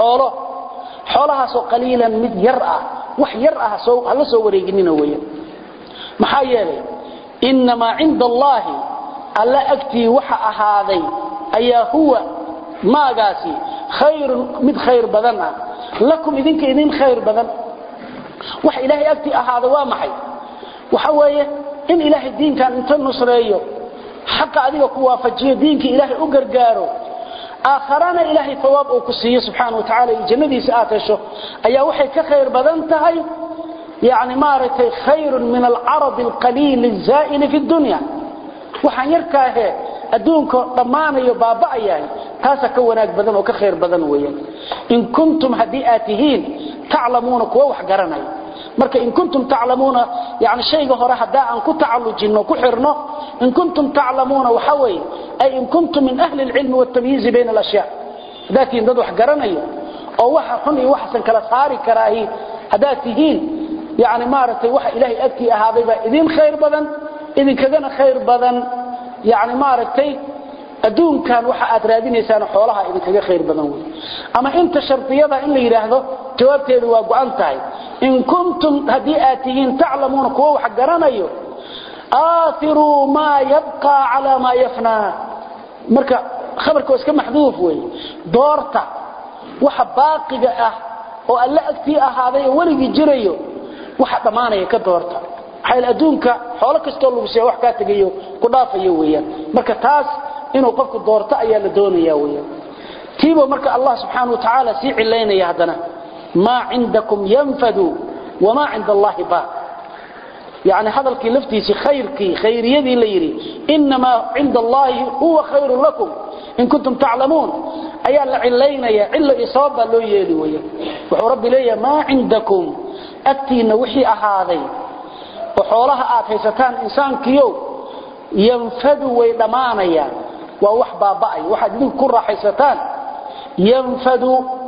xoolaha soo qaliilan mid yar ah wax yar ah soo halla soo wareeginina weeyaan maxaa yeelay inma inda allah alla agti waxa ahaaday ayaa huwa maagaasi khayr mid khayr badan lakum idinka idin khayr badan wax ilaahay agti ahaada waa maxay waxa weeye in ilaahay diinkan inta nusreeyo xaq adiga ku waafajiyo diinka ilaahay u gargaaro آخرنا إلهي ثواب وكسيه سبحانه وتعالى جنبي سآتشه أي وحي كخير بدنتهي يعني مارتي خير من العرض القليل الزائل في الدنيا وحن يركاه أدونك ضماني وبابا يعني تاسا كوناك بدن وكخير بدن ويا إن كنتم هديئاتهين تعلمون كووح قرني marka in kuntum ta'lamuna yaani shayga hore hadaa aan ku tacalujino ku xirno in kuntum ta'lamuna waxa way ay in kuntum min ahli al-ilm wa at-tamyiz bayna al-ashya laakiin dad wax garanayo oo waxa xun iyo waxa san kala saari karaahi hadaa tihiin yaani maartay waxa ilaahay agti ahaaday ba idin khayr badan idin kagana khayr badan yaani maartay adduunkan waxa aad raadinaysaan xoolaha idin kaga khayr badan way ama inta shartiyada in la yiraahdo jawaabteedu waa go'an tahay in kuntum hadi'atihin ta'lamuna kuwa wax garanayo aathiru ma yabqa ala ma yafna marka khabarku iska maxduuf way doorta waxa baaqiga ah oo alla agti ahaaday waligi jirayo waxa dhamaanaya ka doorta xayl adduunka xoolo kasto lagu soo wax ka tagayo ku dhaafayo weeyaan marka taas inuu qofku doorto ayaa la doonayaa weeyaan tiibo marka Allah subhanahu wa ta'ala si cilaynaya hadana ma indakum yanfadu wama inda Allah ba يعني هذا الكلفتي خيريدي ليري انما عند الله هو خير لكم ان كنتم تعلمون اي العلينا يا الا اصابه لو يلي ويا ورب لي ما عندكم اتينا وحي اهادي وحولها اتيستان انسان كيو ينفد ويدمانيا ووح باباي واحد من كل راحيستان ينفد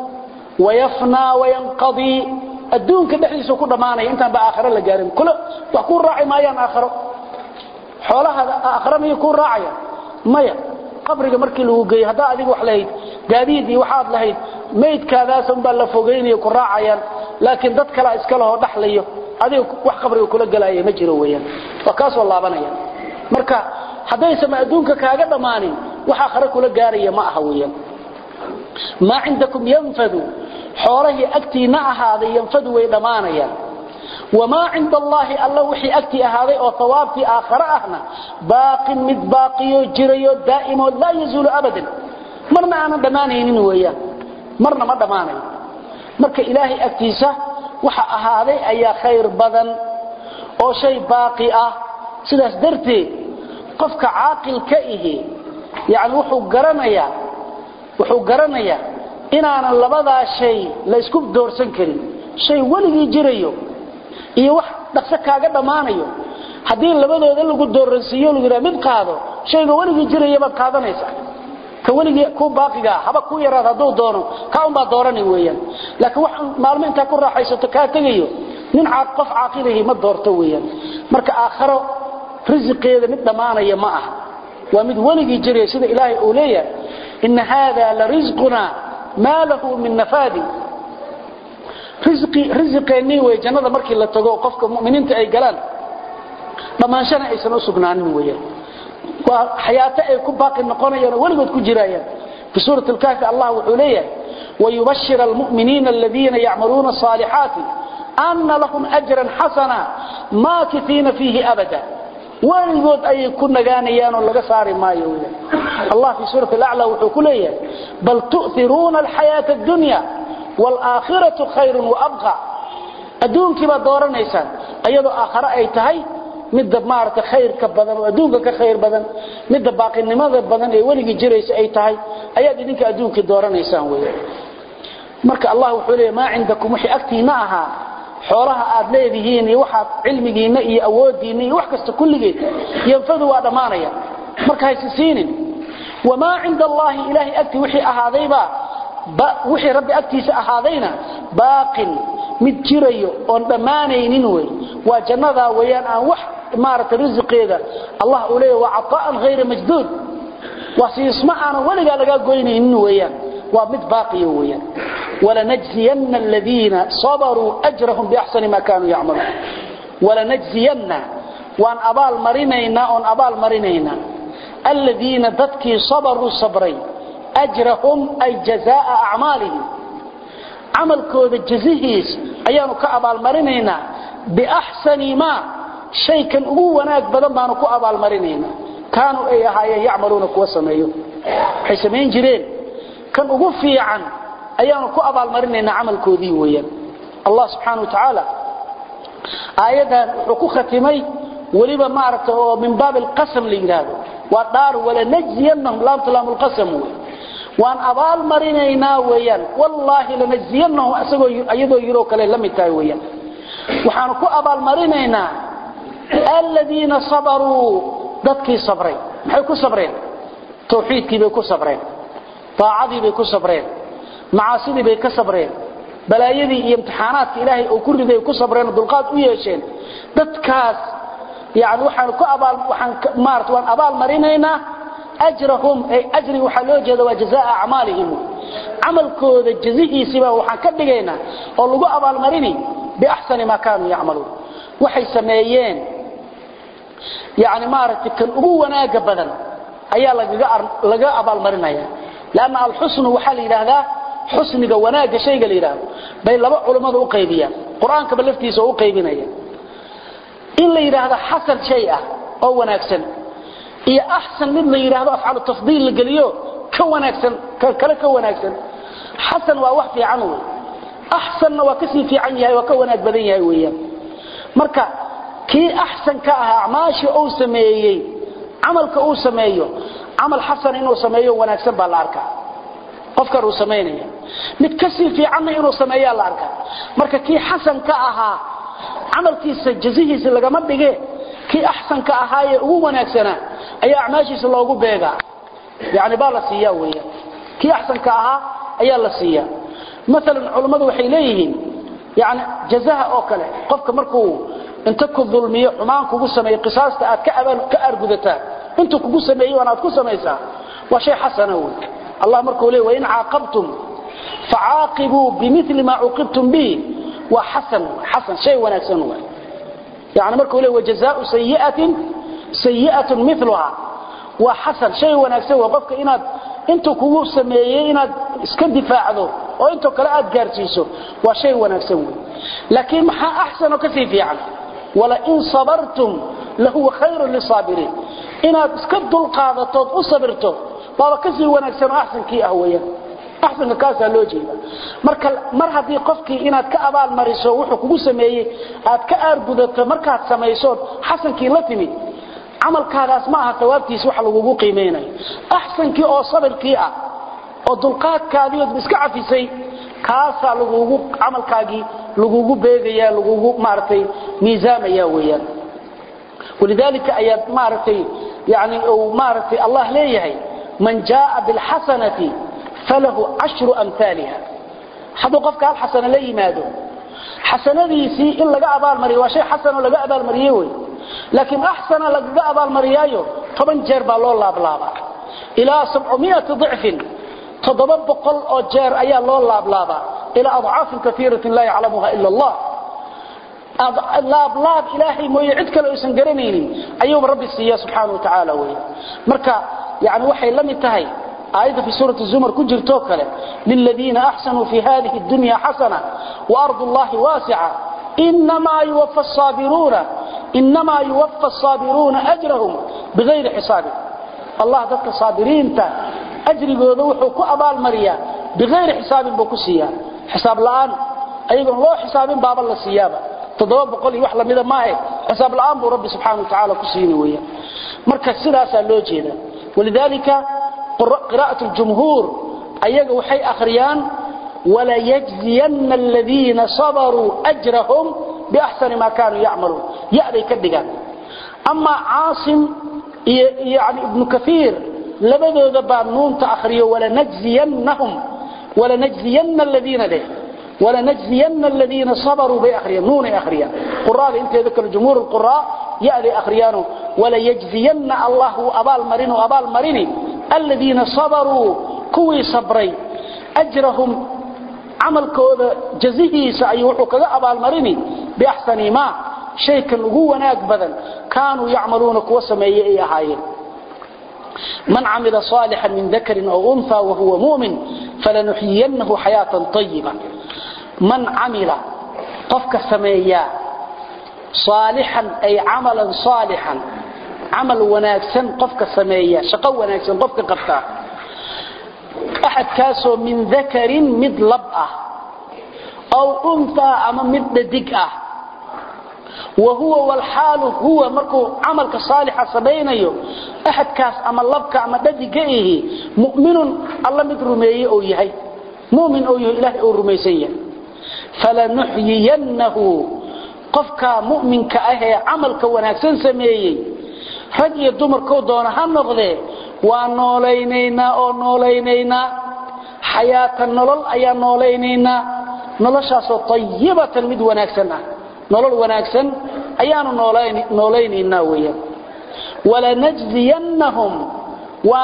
ويفنى وينقضي adduunka dhexdiisa ku dhamaanay intaan ba aakhira la gaarin kula wax ku raacay maayaan aakhiro xoolaha aakhira ma ku raacaya maya qabriga markii lagu geeyo hadaa adiga wax lahayd gaadiidii waxaad lahayd meedkaadaas baa la fogeynayo ku raacayaan laakiin dad kale iska laho dhaxlayo adiga wax qabriga kula galaya ma jiro weeyaan waa kaas oo laabanaya marka haday sama adduunka kaaga dhamaanin waxa aakhira kula gaaraya ma aha weeyaan ma indakum yanfadu xoolahi agtiina ahaaday yanfadu way dhamaanayaan wama inda Allah alla wixii agti ahaaday oo thawaabti aakhira ahna baaqin mid baaqiyo jirayo daa'imo la yazulu abadan marna aan dhamaanaynin weeyaan marna ma dhamaanayo marka ilaahay agtiisa waxa ahaaday ayaa khayr badan oo shay baaqi ah sidaas darteed qofka caaqilka ihi yaani wuxuu garanayaa inaana labada shay la isku doorsan karin shay waligi jirayo iyo wax dhaqso kaaga dhamaanayo hadii labadooda lagu dooransiyo lagu yiraahdo mid qaado shayga waligi jiraya baad qaadanaysa ka waligi ku baaqiga haba ku yaraad haduu doono ka un baa dooranay weeyaan laakiin wax maalmo inta ku raaxaysato ka tagayo nin qof caaqilihi ma doorto weeyaan marka aakhiro rizqigeeda mid dhamaanaya ma aha waa mid waligi jiray sida ilaahay uu leeyahay in hada la rizquna ma lahu min nafadi rizqeeni way jannada markii la tago qofka muuminiinta ay galaan dhamaanshana aysan u sugnaanin weeyaan waa xayaato ay ku baaqi noqonayaan waligood ku jirayaan fi suuratul kahf Allah wuxuu leeyahay wayubashshira almu'minina alladheena ya'maluna as-salihati anna lahum ajran hasana maakithina fihi abada waligood ay ku nagaanayaan oo laga saari maayo weeyaan Allah fi suuratul a'la wuxuu ku leeyahay bal tu'thiruna al-hayata ad-dunya wal-aakhiratu khayrun wa abqa adduunki ba dooranaysan ayadoo aakhira ay tahay midda maarta khayrka badan oo adduunka ka khayr badan midda baaqinimada badan ee waligi jiraysa ay tahay ayaad idinka adduunka dooranaysaan weeyaan marka Allah wuxuu leeyahay ma cindakum wixii agtiina aha xoolaha aad leedihiin iyo waxa cilmigiina iyo awoodiina iyo wax kasta kulligeed yanfadu waa dhamaanaya marka haysiinin wama cinda Allah ilaahi agti wixii ahaadayba wixii rabbi agtiisa ahaadayna baaqin mid jirayo oo dhamaanaynin way waa jannada weeyaan aan wax maarta rizqiga Allah uu leeyahay waa ataan ghayr majdud wasiisma ana waliga laga goynaynin weeyaan waa mid baaqiyo weeyaan wala najziyanna alladheena sabaru ajrahum bi ahsani ma kanu ya'malun wala najziyanna waan abaal marinayna alladheena dadkii sabaru sabray ajrahum ay jazaa a'malihim amalkooda jazihiis ayaanu ka abaal marinaynaa bi ahsani ma shaykan ugu wanaag badan baanu ku abaal marinaynaa kaanu ay ahaayeen yacmaluuna kuwa sameeyo waxay sameyn jireen kan ugu fiican ayaanu ku abaal marinaynaa amalkoodii weeyaan Allah subhanahu wa ta'ala aayadan wuxuu ku khatimay waliba maarta oo min baab al-qasam liiraado wa dar wala najziyannahum lamul qasam waan abaal marinaynaa weeyaan wallahi lanajziyannahum asagoo ayadoo yiro kale la mid tahay weeyaan waxaan ku abaal marinaynaa alladheena sabaru dadkii sabray maxay ku sabreen tawxiidkii bay ku sabreen taacadii bay ku sabreen macaasidii bay ka sabreen balaayadii iyo imtixaanaadka ilaahay oo ku riday ku sabreen dulqaad u yeesheen dadkaas yaani waan abaal marinaynaa ajrahum ay ajri waxa loo jeedo waa jazaa a'malihim amalkooda jazihiisiba waxaan ka dhigaynaa oo lagu abaal marini bi ahsani ma kaanu ya'maluun waxay sameeyeen yaani kan ugu wanaaga badan ayaa laga abaal marinaya laana al-husn waxa la yiraahdaa husniga wanaaga shayga la yiraahdo bay laba culimadu u qaybiyaan quraanka balaftiisa u qaybinaya in la yiraahdo hasan shay ah oo wanaagsan iyo ahsan mid la yiraahdo afcaal tafdiil la galiyo ka wanaagsan kala ka wanaagsan hasan waa wax fiican weey ahsan waa ka sii fiican yahay waa ka wanaag badan yahay weeyaan marka kii ahsan ka ah acmaashi oo sameeyay amalka uu sameeyo amal hasan inuu sameeyo wanaagsan baa la arkaa qofka uu sameeynaya mid ka sii fiican inuu sameeyo la arkaa marka kii hasan ka aha amalkiisa jazihiisa laga ma dhige kii ahsan ka ahaaye ugu wanaagsana ayaa acmaashiisa loogu beegaa yaani baa la siiyaa weeyaan kii ahsan ka ahaa ayaa la siiyaa مثلا علماء waxay leeyihiin yaani jazaa oo kale qofka markuu inta ku dulmiyo xumaan kugu sameeyo qisaasta aad ka argudataa inta kugu sameeyo wanaad ku sameeysaa waa shay xasan weey Allah markuu leeyahay in aaqabtum fa'aqibu bimithli ma uqibtum bi wa hasan shay wanaagsan weey yaani markuu leeyahay jazaa'u sayyi'atin mithluha wa hasan shay wanaagsan waa qofka inaad inta kugu sameeyay inaad iska difaacdo oo inta kale aad gaarsiiso waa shay wanaagsan weey laakiin ma ahsan ka sii fiican wala in sabartum lahu khayrun lisabirin inaad iska dul qaadato oo sabirto baba ka sii wanaagsan ahsankii ah weeyaan axsanka kaasa loo jeeda mar hadii qofkii inaad ka abaal mariso wuxuu kugu sameeyay aad ka aargudato markaad samayso xasankii la timid amalkaadaas ma aha tawaabtiis wax lagu qiimeeyay axsankii oo sabirkii ah oo dulqaadkaadii iska cafisay kaasa lagu amalkaagii lagu beegaya lagu maartay miisaamaya weeyaan ولذلك ايات مارتي يعني او مارتي الله ليه من جاء بالحسنه فله 10 امثالها حد قفك الحسنه لي ماده حسنديسي ان لغا ابال مري وا شيء حسن لغا ابال مريي وي لكن احسن لغا ابال مريايو 10 جير با لو لابلابا الى 700 ضعف تضبقل او جير ايا لو لابلابا الى اضعاف كثيره لا يعلمها الا الله laab ilaahay mooyee cid kale aysan garanaynin ayuu rabbi siiya subhanahu wa ta'ala way marka yaani waxay la mid tahay aayada fi suurati zumar ku jirto kale lil ladina ahsanu fi hadhihi ad-dunya hasana wa ardu allahi wasi'a inma yuwaffa as-sabiruna ajrahum bighayri hisab allah dadka saabiriinta ajrigooda wuxuu ku abaal mariyaa bighayri hisabin buu ku siiya hisab la'aan ayaga loo xisaabin baaba la siyaaba تضرب wax la mida maahe xisaab la'aan buu rabbi subhanahu wa ta'ala ku siinay weeyaan marka sidaas loo jeeda walidalika qiraa'atu al-jumhur ayaga waxay akhriyaan wala yajziyanna alladhina sabaru ajrahum bi ahsani ma kanu ya'malun yaadi ka dhigan amma aasim yani ibn kathir labadooda baa nuunta akhriyo wala najziyanna alladhina ولا نجزين الذين صبروا بأخريان نون أخريان قراء انت ذكر جمهور القراء يأذي أخريانه ولا يجزين الله أبال مرين الذين صبروا كوي صبري أجرهم عمل كوذا جزيه سأيوحك أبال مرين بأحسن ما شيء كان هو ناقبذا كانوا يعملون كوسميئي حايل من عمل صالحا من ذكر أو أنثى وهو مؤمن فلنحيينه حياة طيبة من عمل قفك سميا صالحا أي عملا صالحا عمل وناكسا قفك سميا شقو وناكسا قفك قفتا أحد كاسو من ذكر مدلبأة أو أنثى أما مددقة وهو والحال هو مركو عملك صالحا سبينيو أحد كاس أما لبك أما ددقئه مؤمن الله مدرميه أو يهي مؤمن أو إله أو رميسيه فلنحيينه قفك مؤمن كأهي عملك وناكسن سميي رجي الدمر كودون هنغذي ونولينينا حياة النلل أي نولينينا نلشاس طيبة المد وناكسن نلل وناكسن أيان نولينينا ويا ولنجزينهم وأن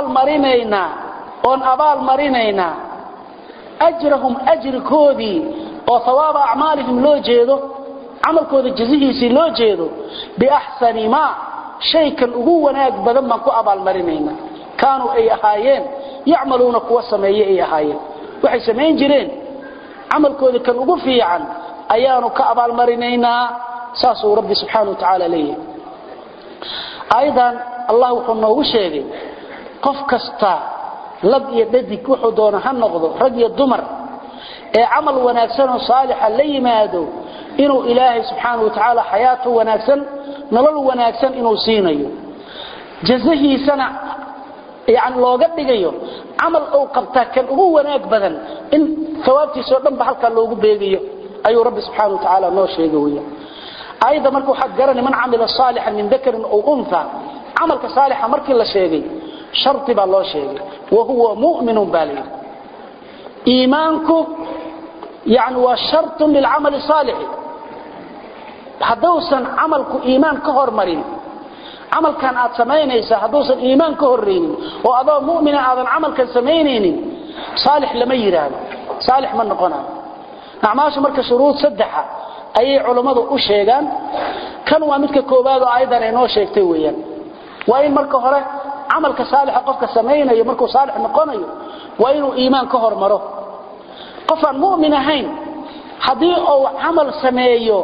أبال مرينينا أجرهم أجر كودي وثواب أعمالهم لو جيدو عمل كودي جزيهيسي لو جيدو بأحسن ما شيء كان أغواناك بدما كو أبال مرينينا كانوا أي أحايين يعملون قوة سمية أي أحايين وحي سمين جرين عمل كودي كان أغفي عن أيانو كأبال مرينينا ساسو ربي سبحانه وتعالى ليه أيضا الله وحنا وشيغي قف كستا لب يددك وحو دون هنقضو رجي الدمر عمل وناكسن صالحا ليمادو إنه إلهي سبحانه وتعالى حياته وناكسن نلل وناكسن إنه سينيو جزه سنع يعني لو قد دغيو عمل او قبتا كان ugu wanaag badan in ثوابتيسoo dhan ba halka loogu beegiyo ayuu rabbi subhanahu wa ta'ala noo sheegay ayda markuu xaq garan man amila salihan min dhakarin aw untha amalka salihan markii la sheegay sharti ba loo sheegay wa huwa mu'minun baligh iimaanku يعني هو شرط للعمل الصالح hadousan amalku iimaan ka hormarin amalkan aad sameynaysa hadousan iimaan ka horreeynin oo adoo mu'min aadan amalkan sameynaynin saalix lama yiraahdo saalix ma noqonaa acmaashu marka shuruud saddexa ay culimadu u sheegan kan waa midka koobaad oo aydan ay noo sheegtay weeyaan waa in marka hore amalka saalix qofka sameynayo markuu saalix noqonayo waa inuu iimaan ka hormaro qofan mu'min ahayn hadii uu amal sameeyo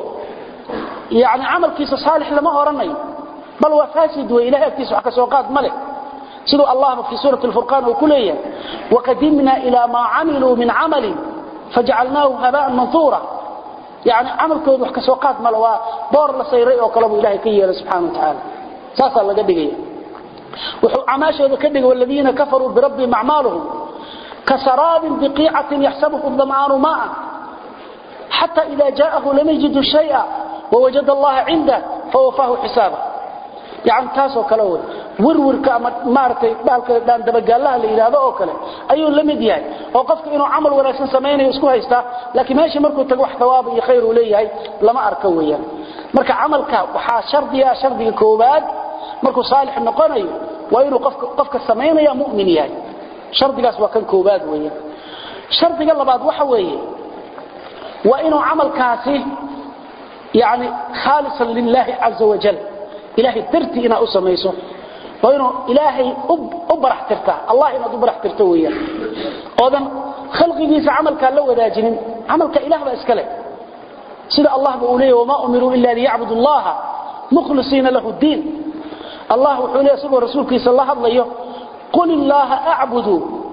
يعني عمل كيس صالح لما أرني بل وفاسد وإله أكتس وحكا سوقات ملك سيدو الله في سورة الفرقان وكلية وقدمنا إلى ما عملوا من عمل فجعلناه هباء منثورا يعني عمل كود وحكسوقات ملوا بور لسيري وقلبوا إلهي كيه سبحانه وتعالى ساسا الله قدقية وعماشه ذكره والذين كفروا بربهم أعمالهم كسراب بقيعة يحسبه الظمآن ماء حتى إذا جاءه لم يجد شيئا ووجد الله عنده فوفاه حسابه يعني تاسو كلوه ورورka ama maartay baalka daan dabagaalaha la yiraahdo oo kale ayuu la mid yahay oo qofka inuu amal wanaagsan sameeyo isku haysta laakiin meesha markuu tago wax thawaab iyo khayr uu leeyahay lama arko weeyaan marka amalka waxa shardiga koobaad markuu saalix noqonayo waa inuu qofka sameeyo mu'min yahay shardigaas waa kan koobaad weeyaan shardiga labaad waxa weeye waa inuu amalkaasi yani khalisan lillahi azza wa jalla إلهي ترتي إنا أسميسه وإنه إلهي أبرح ترته الله إنا أبرح ترته وياه وذن خلقي بيس عملك لو ذا جنين عملك إله بأسكله سيدة الله بأوليه وما أمروا إلا ليعبدوا الله مخلصين له الدين الله وحوليه سبه رسولك صلى الله عليه وسلم قل الله أعبد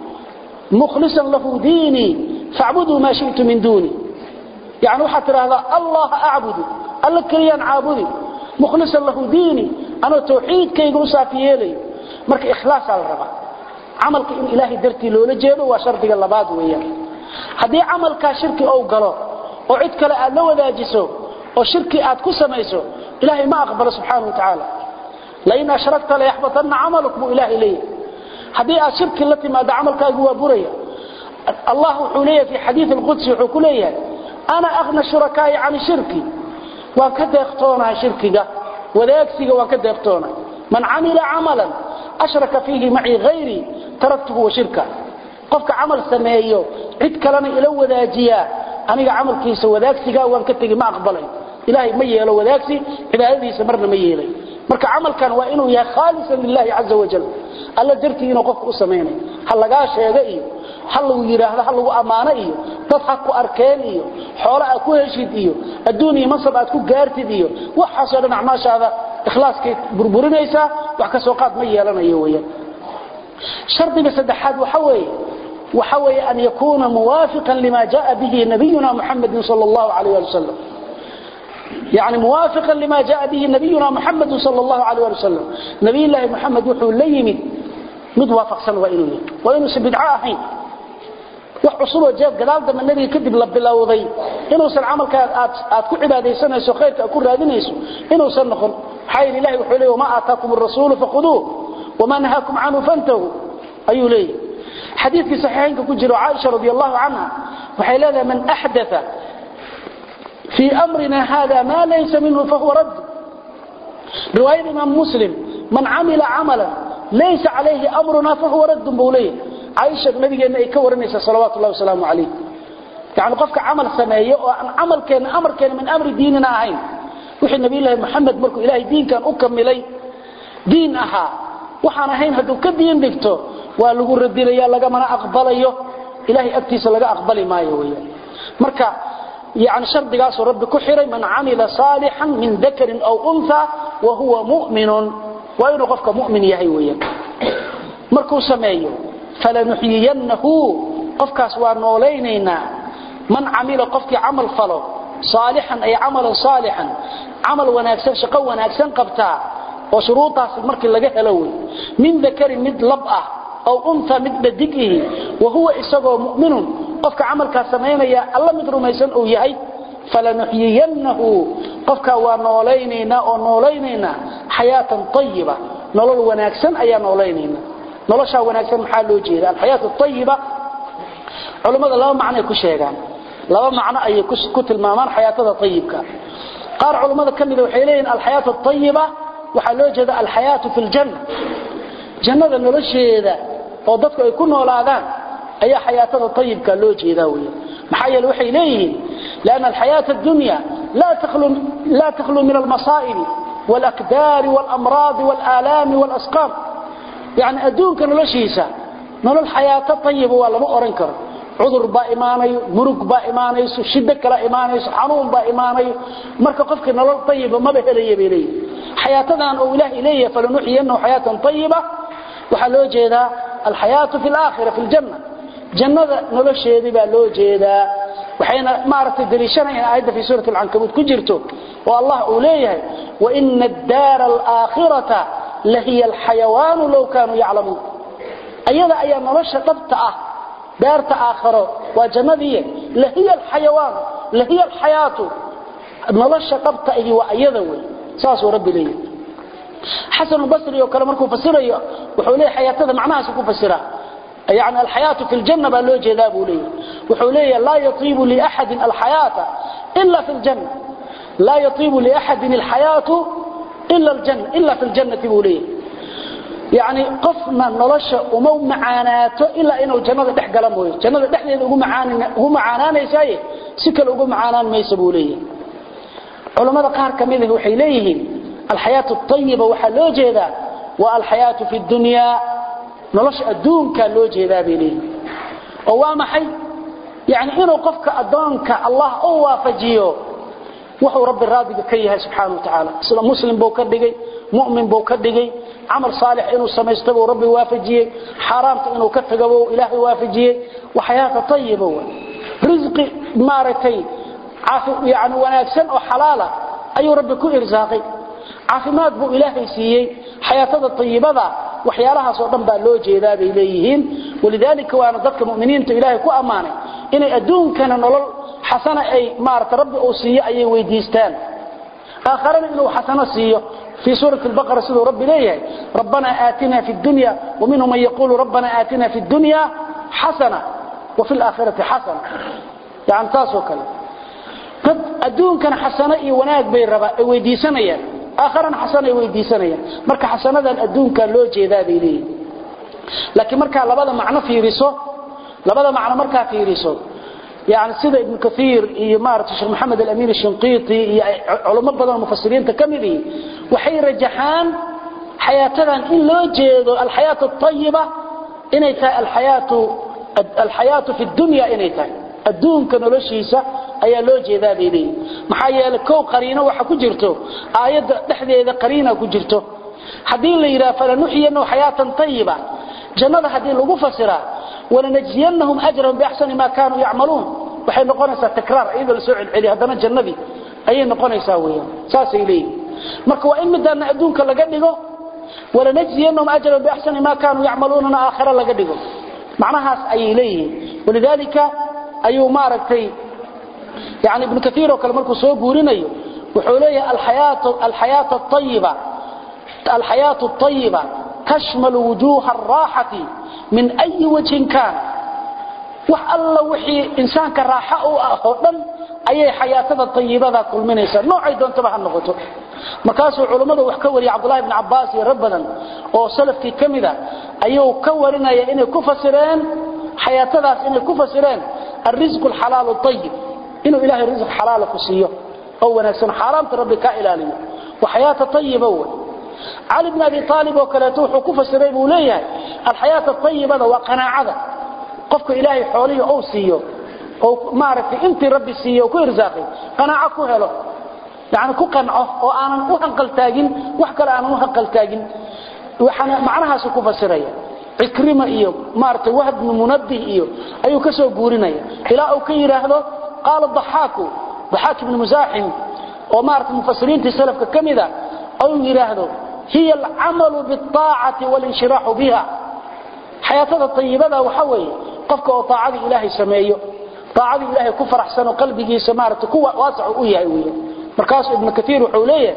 مخلصا له ديني فاعبدوا ما شئت من دوني يعني حتى هذا الله أعبد الله كريان عابدي مخلصا له ديني أنا توحيد كي يقول سافيالي مرك إخلاص على الربا عملك إن إلهي درتي لولا جيبه وشرطك اللباد وياه هذه عملك شركي أو قلو وعدك لأنه ذا جسو وشركي آتكو سميسو إلهي ما أقبل سبحانه وتعالى لئن أشركت ليحبطن عملك بو إلهي ليه هذه الشركي التي ما دعملك هو بريا الله حوليه في حديث القدس حكوليه أنا أغنى شركائي عن شركي وكذا يختونها شركك وذاكسك وكذا يختونها من عمل عملا أشرك فيه معي غيري تركته وشركه قفك عمل سمايه عدك لنا إلو ذاجيا أنا عمل كيس وذاكسك وانكتك ما أقبله إلهي ميه لو ذاكسي إلى هذه سمرنا ميه لي مرك عمل كان وإنه يا خالصا لله عز وجل ألا درتي إنه قفك أسميني هل لقاش يغئي هل يراهد هل أمانه تضحك أركان حوراء أكو هشيد الدنيا منصب أكو قارتد وحصل نعماش هذا إخلاص كي بربرنيسا وحكسوقات ميه لنا يويا شرط بسدحاد وحوي أن يكون موافقا لما جاء به نبينا محمد صلى الله عليه وسلم يعني موافقا لما جاء به نبينا محمد صلى الله عليه وسلم نبي الله محمد وحو ليمد متوافق سنة وإنه سبدعاء حين وحصوله جاب قدال دم النبي كذب لبلاوضي إنه سن عمل كأتكو عبادي سنة يسو خير كأكو رادين يسو إنه سن نخل حي لله وحوليه وما آتاكم الرسول فخذوه وما نهاكم عنه فانتهوا أيو ليه حديث في صحيحين كجر عائشة رضي الله عنها وحي لذا من أحدث في أمرنا هذا ما ليس منه فهو رد رواية الإمام مسلم من عمل عملا ليس عليه أمرنا فهو رد بوليه عائشة النبي أن يكورنيس صلوات الله وسلامه عليه يعني قفك عمل سمايه وأن عمل كان أمر كان من أمر ديننا عين وحي النبي الله محمد ملكه إلهي دين كان أكملي دين أها وحانا هين هدو كدين دكتو وقالوا ردي ليا لغا منا أقبليه إلهي أكتيس لغا أقبلي ما يويا مركا يعني شرط قاسو رب كحري من عمل صالحا من ذكر أو أنثى وهو مؤمن وإنه قفك مؤمن يهيويا مركو سمايه فلنحيينه قفكاس ونولينينا من عمل قفك عمل فلو صالحا أي عملا صالحا عمل وناكسن شقو وناكسن قبتا وشروطها في المركز لقاه لوي من ذكر مد لبأة أو أنثى مد بدقه وهو إساقه مؤمن قفك عمل كاسمين يا الله مدرو ميسان أو يهي فلنحيينه قفك ونولينينا حياة طيبة نولو وناكسن أي نولينينا nolosha wanaagsan maxaa loo jeedaa alxayaatu tayiba culimada laba macno ay ku sheegaan laba macno ay ku tilmaamaan xayaatada tayibka qaar culimada kamid waxay leeyeen alxayaatu tayiba waxa loo jeedaa alxayaatu fil janna jannada nolosheeda oo dadku ay ku noolaadaan ayaa xayaatada tayibka loo jeedaa weey maxaa yeelay waxay leeyihiin laana alxayaatu ad-dunya la takhlu min al-masa'ib wal-aqdar wal-amrad wal-alam wal-asqam يعني أدونك نلشيسا نلو الحياة طيبة ولا ما أرنكر عذر با إيماني مرق با إيماني شدك لا إيماني حنون با إيماني مركا قفك نلو طيبة ما بهلي بيلي حياتنا أن أوله إليه فلنحيينه حياة طيبة waxa loo jeedaa alxayaatu fi alaakhirah fi aljanna jannada nolosheedii baa loo jeedaa waxayna maartay daliishanayaan aayada fi suurat al-ankabut ku jirto oo Allah uu leeyahay wa inna ad-dar al-aakhirata lahiya al-hayawan law kanu ya'lamun ayada ayaa nolosha dhabta ah daarta aakhiro waa jannadii lahiya al-hayawan lahiya al-hayatu nolosha dhabta ah waa ayada way saas oo rabbi leeyahay حسن البصري وكلام مركو فسريه وحوليه حياته معناها سكو فسرها يعني الحياة في الجنة بالوجه ذا بوليه وحوليه لا يطيب لأحد الحياة إلا في الجنة لا يطيب لأحد الحياة إلا الجنة إلا في الجنة بوليه يعني قفنا نلشى ومو معاناته إلا إنه جنة تحقى لمويه جنة تحقى هو معانان يسايه سكل هو معانان ما يسبوليه علماء قهر كميله وحيليه الحياة الطيبة وحلوجه ذا والحياة في الدنيا نلش الدون كالوجه ذا بليه وما حي يعني إنه قفك أدونك الله أوى فجيه وحو رب الرادق كيها سبحانه وتعالى مسلم بو كدغي مؤمن بو كدغي عمل صالح إنه سميستبه ربي وافجيه حرامت إنه كتغبه إلهي وافجيه وحياة طيبة رزق مارتين يعني وناكسن وحلالة أي ربي كو إرزاقي عافماد بو إلهي سيئي حياة الطيبة وحيالها صدام بالله جيدا بإليهين ولذلك وانا ضدك مؤمنين تو إلهي كو أماني إني أدون كان نلل حسنة أي مارت ربي أو سيئي أي ويديستان آخرا إنه حسنة سيئي في سورة البقرة سيئي ربي ليه ربنا آتنا في الدنيا ومنهم من يقول ربنا آتنا في الدنيا حسنة وفي الآخرة حسنة يعني تاسو كلام قد أدون كان حسنة وناك بيربا ويديسانيا آخرا حسنة ويديسانيا مركا حسنة الأدون كان لو جيدا بيليه لكن مركا لبدا معنى في رسو لبدا معنى مركا في رسو يعني سيدة ابن كثير إمارة الشيخ محمد الأمين الشنقيطي علماء بدل المفسرين تكملي وحي رجحان حياتنا إن لو جيدو الحياة الطيبة إنيتا الحياة في الدنيا إنيتا الدون كانوا لشيسة ayaa loo jeedaa beelay maxaa yeelay koow qariino waxa ku jirto aayada dhaxdeeda qariina ku jirto hadii la yiraahdo falanuhiyanu hayatan tayyiba jannada hadii lagu fasira wala najziyanhum ajran bi ahsani ma kanu ya'malun waxay noqonaysaa takraar iyada la soo celceliyo hadana jannadii ayay noqonaysaa weeyaan saasay leeyihiin marka waa in midana adduunka laga dhigo wala najziyanhum ajran bi ahsani ma kanu ya'maluna aakhira laga dhigo macnahaas ayay leeyihiin walidalika ayuu maaragtay يعني ابن كثير وكل مركو سو غورينيو وحو ليه الحياة الطيبة تشمل وجوه الراحة من أي وجه كان وح الله وحي إنسان كراحة أو دم أي حياة الطيبة ذا كل من يسر نوع أيضا تبع النقطة مكاسو علماء وحكوري عبد الله بن عباس ربنا وصلف في كمذا أيو كورنا إنه كفسرين حياة ذا إنه كفسرين الرزق الحلال الطيب إنه إله الرزق حلال كسيه أو ناس حرام ربك إلهي وحياة طيبة علي بن أبي طالب وكلاته حكوفة سريب وليه الحياة الطيبة وقناعة قفك إلهي حوليه أو سيه أو معرفة أنت ربي سيه وكو رزاقي قناعة كهله يعني كو قنعه وأنا أهنقل تاجين وحكرا أنا أهنقل تاجين وحنا معناها سكوفة سرية عكرمة إيو معرفة واحد من منبه إيو أيو كسو قورينيه إلا أو كيره هذا قال ضحاك بن مزاحم ومارت المفسرين تسلف كمذا أو يراهدوا هي العمل بالطاعة والانشراح بها حياة الطيبة وحوي قفك وطاعة إلهي سمايه طاعة إلهي كفر أحسن قلبه سمارة كوة واسع أويه مركاس ابن كثير وحوليه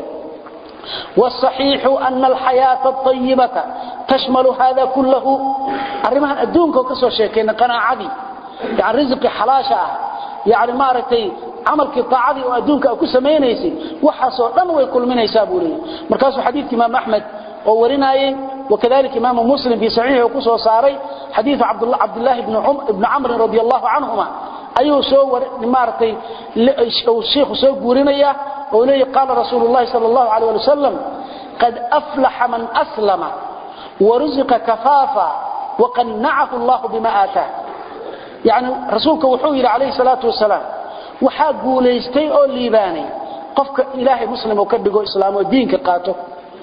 والصحيح أن الحياة الطيبة تشمل هذا كله أرمها الدونك وكسو شيكين قناعدي يعني رزق حلاشة يعني مارتي عملك طاعدي وادونك او كسمينيسي وحاسو دن way kulminaysa buulay markaas xadiis imaam ahmed oo warinayay وكذلك امام مسلم في صحيحه ku soo saaray xadiis abdullah ibn amr radiyallahu anhuma ayuu soo mارتي sheekhu soo guurinaya oo leeyahay qala rasuulullah sallallahu alayhi wa sallam qad aflaha man aslama ورزق كفافا وقنعه الله بما آتاه يعني رسولك وحوه عليه الصلاة والسلام وحا قوليستي أو ليباني قفك إلهي مسلم وكدقوا إسلام ودينك قاته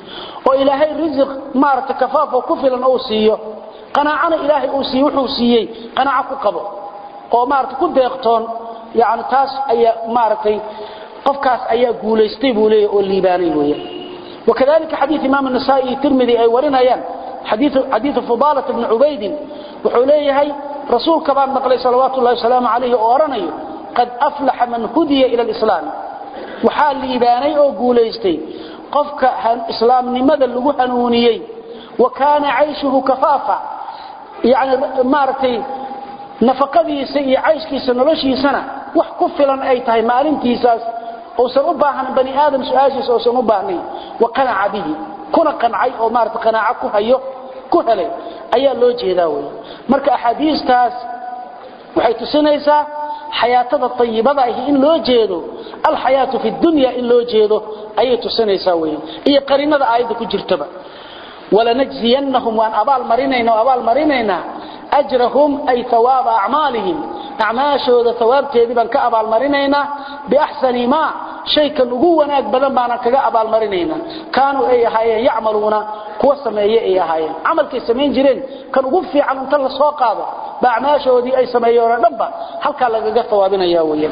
oo ilaahay rizq maarta kafaafo ku filan oo siiyo qanaacana ilaahay uu siiyo wuxuu siiyay qanaaco ku qabo oo maarta ku deeqtoon yaani taas ayaa maartay qofkaas ayaa guuleystay buu leeyahay oo liibaanay weeyaan وكذلك حديث امام النسائي الترمذي اي ورنايان حديث فضالة بن عبيد وحوليه رسول كبان نقلي صلوات الله وسلامه عليه اورنيو قد افلح من هدي الى الاسلام وحال ليباني او غوليستي قفك اسلام نمدا لو حنونيي وكان عيشه كفافا يعني مارتي نفقديسا iyo cayskiisa noloshiisana wax ku filan ay tahay maalintiisaas oo soo baahan bani aadam su'aashiisa oo soo baahnay waqanaca bihi kuna qancay oo maarta qanaaca ku hayo ku helay ayaa loo jeedaa way marka ahadiistaas waxay tusinaysaa xayaatada tayyibada ah in loo jeedo al hayatu fi dunya in loo jeedo ayay tusinaysaa way iyo qarinada aayada ku jirtaba wala najziyannahum wa abal marinayna أجرهم أي ثواب أعمالهم أعماشوا ذا ثواب تيدبا كأبا المرينينا بأحسن ما شيء كالنقوة ناقبلا معنا كأبا المرينينا كانوا أي هاي يعملون قوة سمية أي هاي عمل كي سمين جرين كانوا قفي عن انتل السواق هذا بأعماشوا ذي أي سمية نبا هل كان لقى ثوابنا ياويا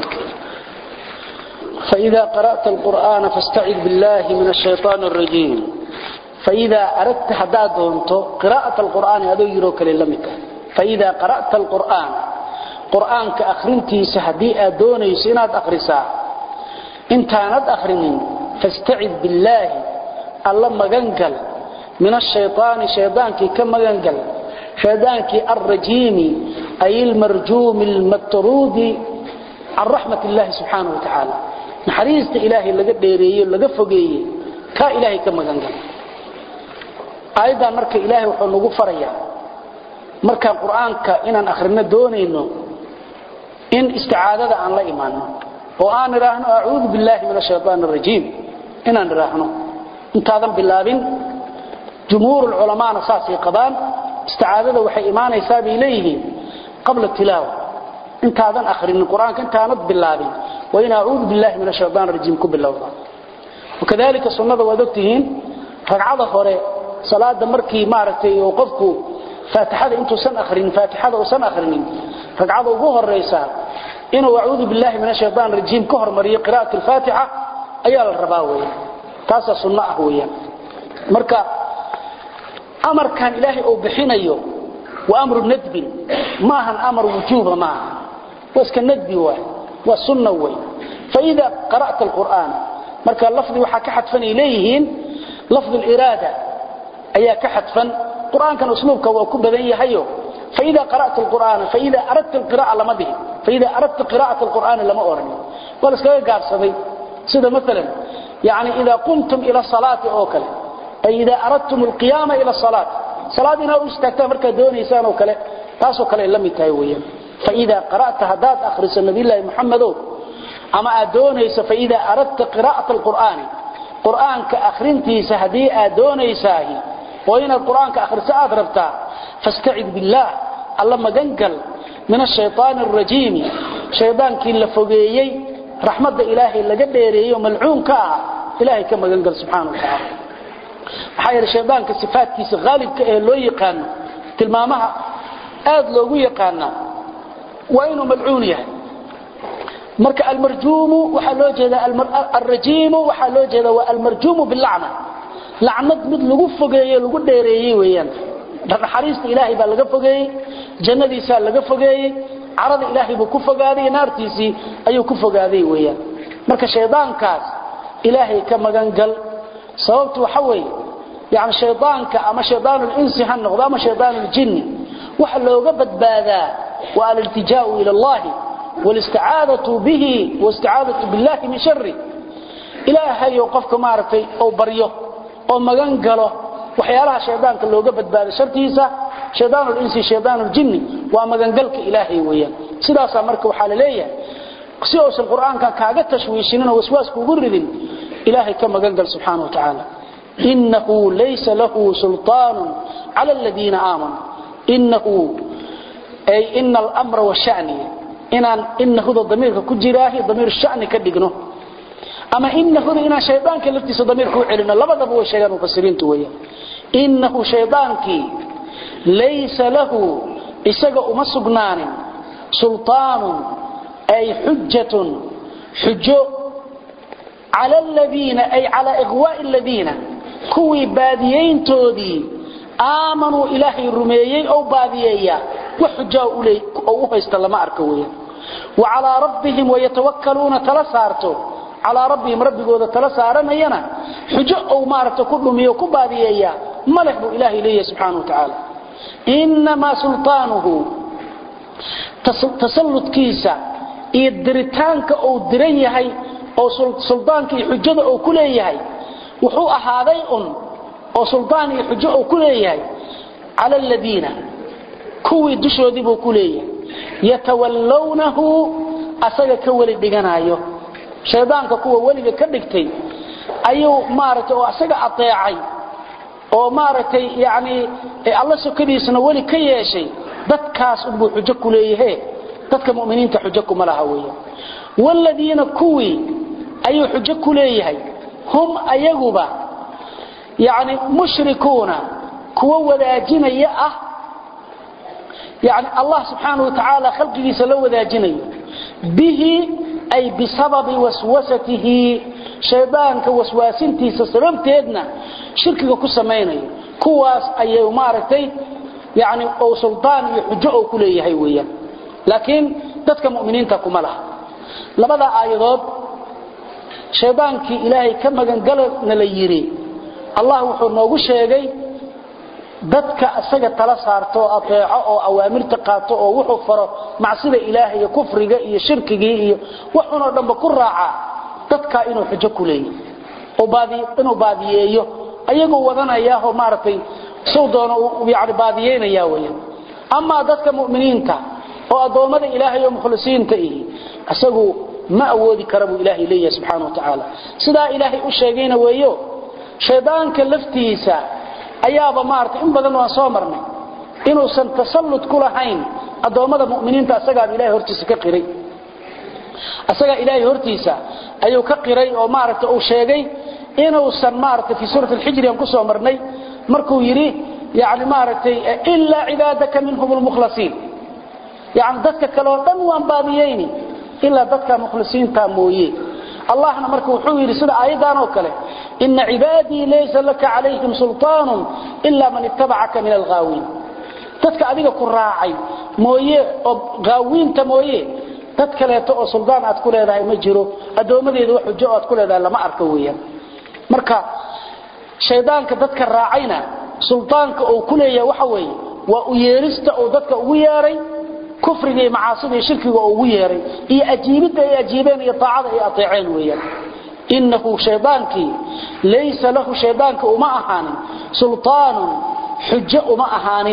فإذا قرأت القرآن فاستعذ بالله من الشيطان الرجيم فإذا أردت حدادهم قراءة القرآن هذا يروك للمك فإذا قرأت القرآن قرآن كأخرنتي سهديء دوني سنات أخرسا انت ند أخرنين فاستعذ بالله الله مغنقل من الشيطان شيطانك كم مغنقل شيطانك الرجيم أي المرجوم المطرود عن رحمة الله سبحانه وتعالى نحريست إلهي لقد ديريه لقد فقيه كإلهي كم مغنقل أيضا مرك إلهي وحنوه فريا مرك القرآن إن أخرنا دونينه إن استعادة عن لا إيمانه وآن راهنه أعوذ بالله من الشيطان الرجيم إن راهنه انت هذا بالله جمهور العلماء نصاصي قبان استعادة وحي إيمان يساب إليه قبل التلاوة انت هذا أخرين القرآن كنت هند بالله وإن أعوذ بالله من الشيطان الرجيم كب الله وكذلك السنة وذكتهين رقعة خوري صلاة مركي مارتي وقفكو فاتحة انتو سن أخرين فاتحة وسن أخرين رقعة وقوه الرئيسة إنه أعوذ بالله من الشيطان الرجيم كهر مريء قراءة الفاتحة أيال الرباوية تاسا سنة أهوية مركا أمر كان إلهي أو بحينيو وأمر الندب ماهن أمر وجوبة معه واسك الندب والسنة وي فإذا قرأت القرآن مركا اللفظ وحكا حتفن إليهن لفظ الإرادة أيها كحتفا القرآن كان أسلوبك وكبذي هيو فإذا قرأت القرآن فإذا أردت القراءة لما به فإذا أردت قراءة القرآن لما أورني ولا سكاية قاب صدي سيدا مثلا يعني إذا قمتم إلى الصلاة أوكل أي إذا أردتم القيام إلى الصلاة صلاتنا أستكتا مركا دوني إسان أوكل تاسو كلا لم يتايويا فإذا قرأت هدات أخرس النبي الله محمد أما أدوني فإذا أردت قراءة القرآن قرآن كأخرنتي سهدي أدوني ساهي وإن القرآن كأخر ساعات ربطا فاستعذ بالله الله مغنقل من الشيطان الرجيم شيطان كي لفقيي رحمة إلهي لقديري وملعون كاها إلهي كما غنقل سبحانه وتعالى حير الشيطان كصفات كيس غالب لو يقان تلمامها آد لو يقان وإنه ملعون يعني مركا المرجوم وحلو جدا الرجيم وحلو جدا والمرجوم باللعنة لعنة مد لغو فغيي لغو ديريي ويان naxariista ilaahay baa laga fogeeyay jannadiisa laga fogeeyay arada ilaahay buu ku fogaaday naartiisi ayuu ku fogaaday weeyaan marka shaydaankaas ilaahay ka magan gal sababtu waxa weey yaani shaydaanka ama shaydaanul insi han noqdo ama shaydaanul jinni waxa looga badbaadaa waa al-iltijaa'u ila Allah wal-isti'aadatu bihi wal-isti'aadatu billahi min sharri ilaahay qofka maartay oo baryo oo magan galo waxyaalaha shaydaanka looga badbaado shartiisa shaydaanul insi shaydaanul jinni waa magangalka ilaahay weeyaan sidaas marka waxa la leeyahay si oo quraanka kaaga tashwiishin oo waswaas kugu ridin ilaahay ka magangal subhanahu wa ta'ala innahu laysa lahu sultanun ala alladheena aamanu innahu ay innal amra wa sha'ni innahu dhamirka ku jiraahi dhamir sha'ni ka dhigno أما إنه إن شيطانك التي صدميرك وعلنا لبدا بو شيغان مفسرين تويا إنه شيطانك ليس له إساق أمسقنان سلطان أي حجة على الذين أي على إغواء الذين كوي باديين تودي آمنوا إلهي الرميين أو باديين وحجاء إليه أو يستلم أركويا وعلى ربهم ويتوكلون تلسارتو على ربهم ربي قد تلسارنا ينا حجاء أو مارتو كلهم يوكو باديين ملك إلهي إليه سبحانه وتعالى إنما سلطانه تسلط كيسا إدريتانك أو دريهي أو سلطانك حجة أو كليهي وحو أحاذي أو سلطاني حجة أو كليهي على الذين كوي دشو ديبو كليه يتولونه أساق كولي ديغانايو شيطانك كوي ولي كدكتي أيو مارتو أساق أطيعي oo maartay yaani Allah sukadiisna wali ka yeeshay dadkaas uu xujo ku leeyahay dadka muuminiinta xujo kuma laha weeyo walladina kuwi ayu xujo ku leeyahay hum ayaguba yaani mushrikuuna kuwa wadaajinaya يعني الله سبحانه وتعالى خلقه سلو ذاجني به أي بسبب وسوسته شيطانك وسواسنتي سسرمتنا شركك كسميني كواس أي مارتي يعني أو سلطان يحجئه كليه هيويا لكن تتك مؤمنين تكم لها لبدا آيضاب شيطانك إلهي كما قال نليري الله وحرناه الشيء dadka asaga tala saarto ateeco oo awaamirta qaato oo wuxuu faro macsida ilaahay iyo kufriga iyo shirkiga iyo wuxuu dhanba ku raaca dadka inuu xujo ku leeyahay oo baadiyeeyo ayagoo wadanaya oo maartay soo doono yaani baadiyeynaya weeyaan ama dadka muuminiinta oo adoomada ilaahay oo mukhlisiinta asagu ma awoodi karo ilaahay leeyahay subhanahu wa ta'ala sida ilaahay u sheegayna weeyo shaydaanka laftiisa ayaaba maartay in badan waan soo marnay inuu san tasallud ku lahayn adoomada muuminiinta asaga ilaahay hortiisa ka qiray asaga ilaahay hortiisa ayuu ka qiray oo maartay uu sheegay inuu san maartay fi suurat al-hijr aan ku soo marnay markuu yiri yaani maartay illa ibadaka minhum al-mukhlasin yaani dadka kale oo dhan waan baadiyayni illa dadka mukhlisiinta mooyee allahna markuu wuxuu yiri sida aayadan oo kale إن عبادي ليس لك عليهم سلطان إلا من اتبعك من الغاوين تتك أبيك كراعي مويه غاوين تمويه تتك لا يتقى سلطان أتكول هذا مجره أدوما ذي ذو حجاء أتكول هذا لما أركويا مركا شيطانك تتك الراعينا سلطانك أو كلية وحوي ويرست أو تتك وياري كفري معاصي شركي وياري إي أجيبت إي أجيبين إي طاعة إي أطيعين ويا إنه شيطانك ليس له شيطانك وما أهان سلطان حجة وما أهان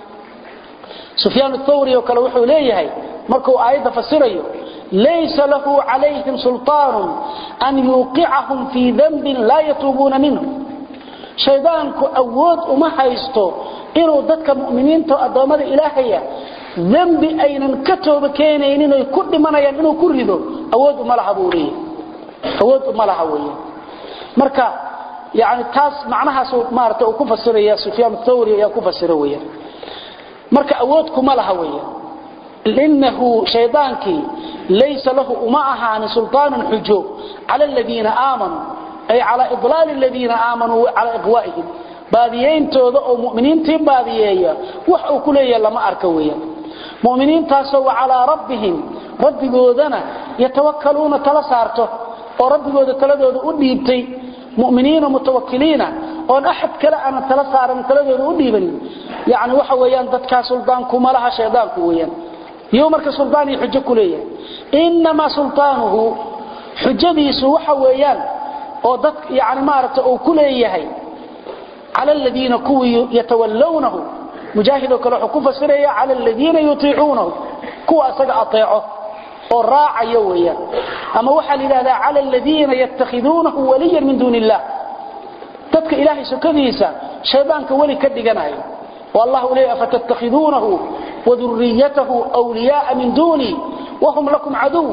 سفيان الثوري وكلا وحو ليه مركو آيات فسره ليس له عليهم سلطان أن يوقعهم في ذنب لا يتوبون منه شيطانك أود وما حيستو إنه ذاتك مؤمنين تأدوما الإلهية ذنب أين كتب كينين إنه كل من ينه كرهده أود وما لحبوريه أود ما لها ويا مركا يعني تاس معناها سو مارته أو كفسر يا سفيان الثوري يا كفسر ويا مركا أودكم ما لها ويا لأنه شيطانك ليس له معها عن سلطان حجوب على الذين آمنوا أي على إضلال الذين آمنوا على إغوائهم باديين توضعوا مؤمنين تيم باديين وحوا كليا لما أركويا مؤمنين تاسوا على ربهم رب جودنا يتوكلون تلسارته وربنا تلدود وديبتي مؤمنين ومتوكلين وان احد كلا انا تلسارن تلدود وديبني يعني waxa weeyaan dadka suldaanku malaha sheedaanku weeyaan iyo marka suldaani xujo kuleeyahay inma sultaanuhu xujadiisu waxa weeyaan oo dad yaani maarta oo kuleeyahay على الذين كوا يتولونه مجاهد kala ku fasiraya على الذين يطيعونه kuwa asaga ateeco oo raacayo weeyaan ama waxa lidaada ala alladina yattakhidunahu waliyan min dunillah dadka ilaahi sukadiisa shaydaanka wali ka dhiganayo wallahu la afatattakhidunahu wa dhurriyyatahu awliyaa min duni wa hum lakum aduw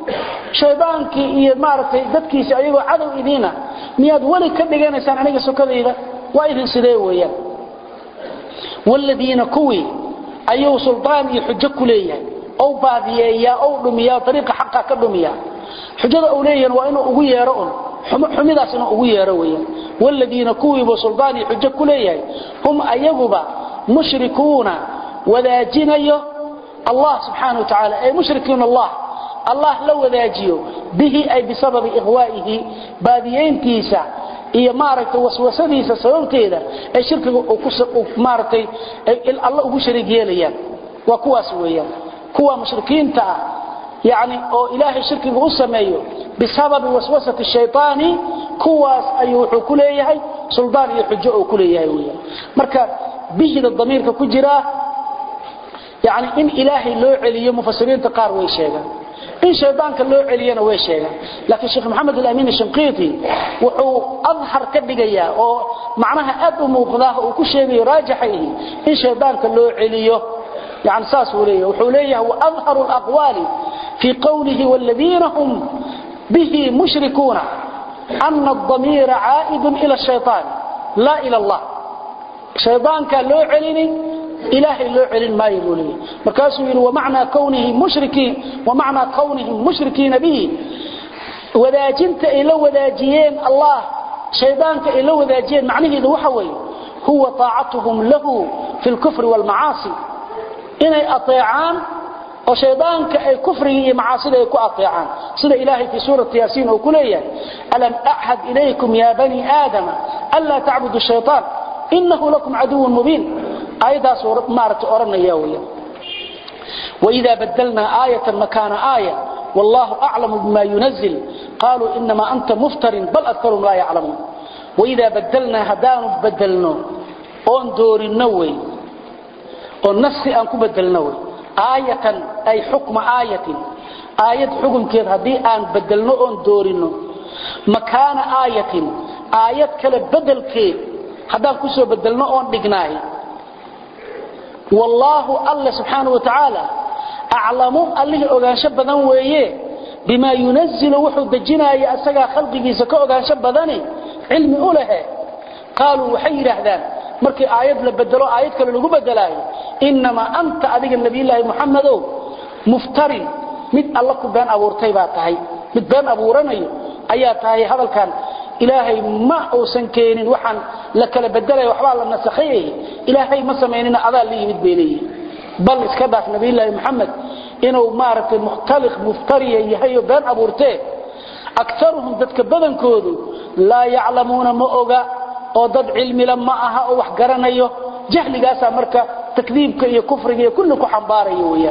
shaydaanki iyo maartay dadkiisa ayagoo cadow idina miyaad wali ka dhiganaysaan aniga sokadayda waa idin sidee weeyaan walladina kuwi ayuu sultaan iyo xujo ku leeyahay oo baadiyeeya oo dhumiya dariiqa xaqa ka dhumiya xujada uu leeyahay waa inuu ugu yeero xumidaas inuu ugu yeero weeyaan walladina kuwi bo sultaan iyo xujo ku leeyahay hum ayaguba mushrikuuna wadaajinayo الله سبحانه وتعالى أي مشركين الله لو ذاجيه به أي بسبب إغوائه باديين تيسا إيا مارك وسوسديسا سببتيدا أي شرك مارتي الله مشرك يليا وكواس ويا كوا مشركين تا يعني أو إلهي شرك بغسميه بسبب وسوسة الشيطان كواس أيوحو كليه سلطان يحجؤه كليه ويا مركا به الضمير كجراه يعني إن إلهي لو عليه مفسرين تقار ويشيغا إن شيطانك لو علينا ويشيغا لكن الشيخ محمد الأمين الشنقيطي وحو أظهر كبقيا ومعناها أدو موقضاه وكل شيء يراجحيه إن شيطانك لو عليه يعني ساسه ليه وحو ليه وأظهر الأقوال في قوله والذين هم به مشركون أن الضمير عائد إلى الشيطان لا إلى الله شيطانك لو عليني إلهي لو علم ما يقولي مركاسو يقول ومعنى كونهم مشركين به وداجنت إلى وداجيين الله شيطانك إلى وداجيين معنيه ذو حوي هو طاعتهم له في الكفر والمعاصي إني أطيعان وشيطانك أي كفره معاصي يكو أطيعان صلى إلهي في سورة ياسين وكلية ألم أعهد إليكم يا بني آدم ألا تعبدوا الشيطان إنه لكم عدو مبين أيضا سورة مارت أورنا ياوية وإذا بدلنا آية مكان آية والله أعلم بما ينزل قالوا إنما أنت مفتر بل أكثرهم لا يعلمون وإذا بدلنا هدان بدلنا أندور النوي ونفسي أنكو بدلنوي آية أي حكم آية حكم كذا هذه أن بدلنا أندورنا مكان آية كلا بدل كي هدان كسو بدلنا أندقناي والله الله سبحانه وتعالى أعلم الله أغانشب بدن ويه بما ينزل وحو دجنا يأسقى خلقه سكا أغانشب بدني علم أوله قالوا وحير أهدان مركي آيات لبدلوا آيات كانوا لقوا بدلاي إنما أنت أدق النبي الله محمد مفتري مد الله كبان أبورتي باتهي مد بان أبوراني أياتهي هذا كان إلهي ما أوسن كينين وحن لك لبدلي وحبال النسخيه إلهي ما سميننا أذى لي مد بينيه بل اسكدف نبي الله محمد إنه مارك مختلق مفتري يهيو بان أبورتي أكثرهم ذاتك بدن كودو لا يعلمون مؤغا ودد علمي لما أها أو وحقرانيو جهل قاسا مركا تكذيبك يا كفرك يا كلك حنباري ويا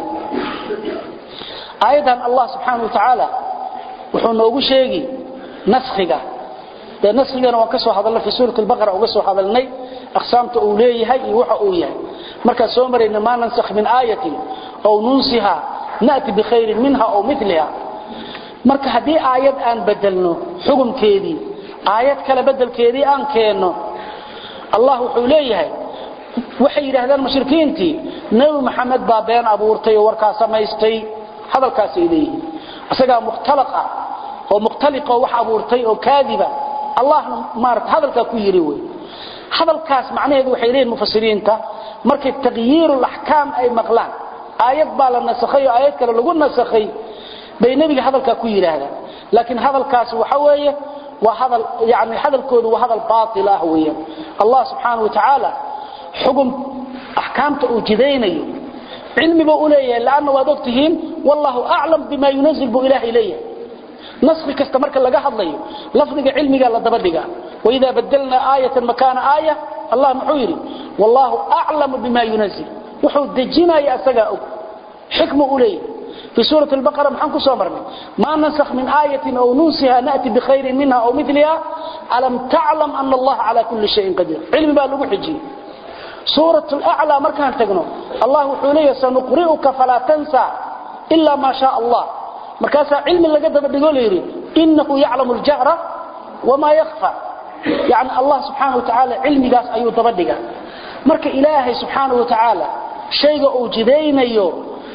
أيضا الله سبحانه وتعالى وحنا أقول شيء نسخك ده نسخنا وكسو هذا الله في سورة البقرة وكسو هذا الني أقسامت أوليه هاي وحأويه مركا سومر إن ما ننسخ من آية أو ننسها نأتي بخير منها أو مثلها مركا هذه آيات أن بدلنا حكم كيدي آيات كلا بدل كيدي أن كينو الله حوليه وحي هذا المشركين تي نبي محمد بابين أبورتي وركاسة مايستي هذا الكاس إليه أسقى مختلقة ومختلقة وح أبورتي وكاذبة الله مارت هذا الكاس يروي هذا الكاس معناه وحي ليه المفسرين تا مركز تغيير الأحكام أي مقلان آيات بالنسخي وآيات كلا لقول نسخي بين نبي هذا الكاس هذا لكن هذا الكاس وحويه وهذا يعني هذا الكود وهذا الباطل هويا الله سبحانه وتعالى حكم أحكامته وجديني علمي بأوليه لأنه وادقتهين والله أعلم بما ينزل بإله إليه نسخ كاستمرك اللقاء حضليه لفظك علمي قال لدبدك وإذا بدلنا آية مكان آية الله محيري والله أعلم بما ينزل وحود دجنا يأسقاء حكم أوليه في سورة البقرة محنكو سامرنا ما ننسخ من آية أو ننسها نأتي بخير منها أو مثلها ألم تعلم أن الله على كل شيء قدير علم بالله حجي سورة الأعلى مركان تقنو الله حوليه سنقرئك فلا تنسى إلا ما شاء الله مركاسا علم اللي قد بيقول يري إنه يعلم الجهر وما يخفى يعني الله سبحانه وتعالى علم قاس أيو تبدقا مرك إلهي سبحانه وتعالى شيء أوجدين أيو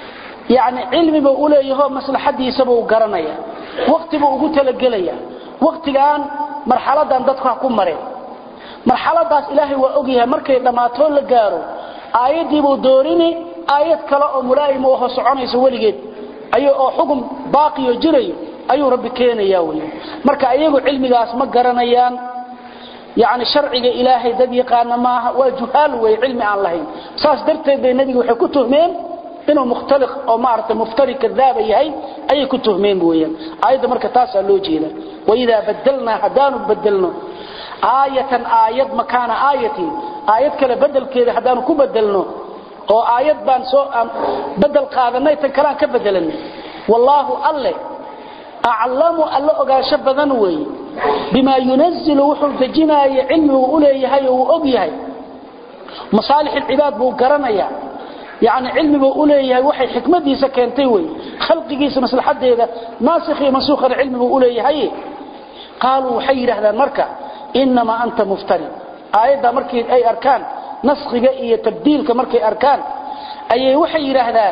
يعني علمي بو ليهو مصلحتيisa buu garanaya waqti buu ugu talagalaya waqtigan marxaladan dadka ku mareen marxaladaas ilaahay waa ogyahay markay dhamaato la gaaro aayadii buu doorini aayad kale oo mulaayim oo soconayso waligeed ayo oo xukun baaqi oo jiray ayuu rabbi keenaya wali marka ayagu cilmigaas ma garanayaan يعني شرعي إلهي دد يقانا maaha waa juhaal way cilmi aan lahayn saas darteed bay nabiga waxay ku tuhmeen inuu mukhtalif oo maarta muftari kadaab yahay ay ku tuhmeen weeyaan ayada marka taas loo jeeda wayda badalna hadaan badalno aayatan aayad makaana aayati aayad kale badalkeeda hadaan ku badalno oo aayad baan soo badal qaadanay tan kala ka badalanay wallahu alle a'lamu alla ogaasha badan way bima yunzilu wuxuu dajinaya cilmi uu leeyahay oo ogyahay masalih al-ibad buu garanaya يعني علمي بقول إيه وحي حكمتي سكنتي وي خلقي مصلحة هذا ناسخي منسوخ العلم بقول إيه هي قالوا حير هذا المركع إنما أنت مفتري آية مركي أي أركان نسخ جاء تبديل كمركي أركان أي وحير هذا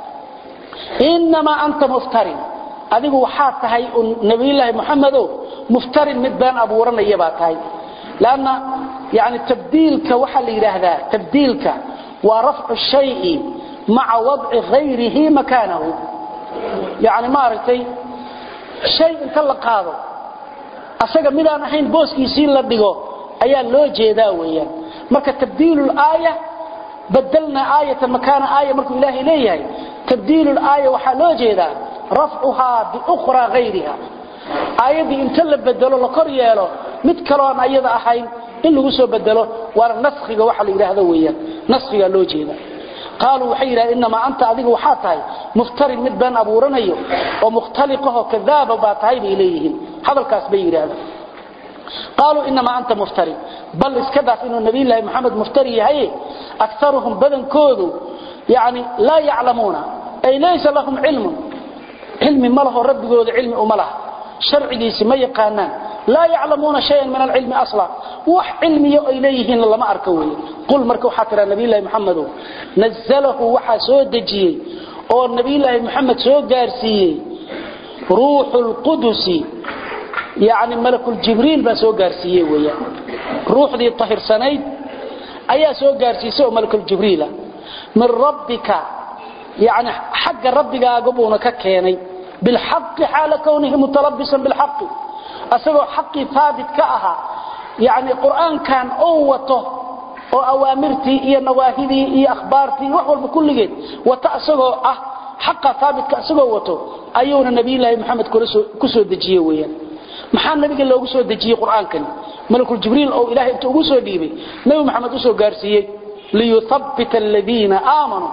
إنما أنت مفتري هذه وحات هاي نبي الله محمد مفتري مدبان أبو ورنا يبات هاي لأن يعني تبديل كوحل هذا تبديل ورفع الشيء مع وضع غيره مكانه يعني ما رأيتي شيء انتلق هذا أساق مدان حين بوسكي يسين لدقو أيان لو جيدا ويا مركا تبديل الآية بدلنا آية مكان آية مركو إلهي ليه تبديل الآية وحلو جيدا رفعها بأخرى غيرها آية دي انتلب بدلو لقريالو متكلون أيضا أحين إنه سو بدلو وانا نسخي وحل إلى هذا ويا نسخي لو جيدا قالوا حيرا إنما أنت أذيك وحاتاي مفتري مدبان أبو رنيو ومختلقه كذاب باتاي إليهم هذا الكاس بير هذا قالوا إنما أنت مفتري بل اسكدف إنه النبي الله محمد مفتري هي أكثرهم بدن كودوا يعني لا يعلمون أي ليس لهم علم مله رب جود علم ومله شرعي سمي قانان لا يعلمون شيئا من العلم أصلا وح علمي إليه لما أركوه قل مركو حتى النبي الله محمد نزله وحسود دجي أو النبي الله محمد سو قارسي روح القدس يعني ملك الجبريل بسو قارسي ويا روح دي الطهر سنيد أي سو قارسي سو ملك الجبريل من ربك يعني حق ربك أقبونك كيني بالحق حال كونه متلبسا بالحق أسأله حقي ثابت كأها يعني القرآن كان أوته وأوامرتي إيا نواهدي إيا أخبارتي وحول بكل جيد وتأسله حقا ثابت كأسله وته أيون النبي الله محمد كسو دجيه ويا محان النبي قال له كسو دجيه قرآن كان ملك الجبريل أو إلهي أنت كسو ديبي نبي محمد كسو قارسيه ليثبت الذين آمنوا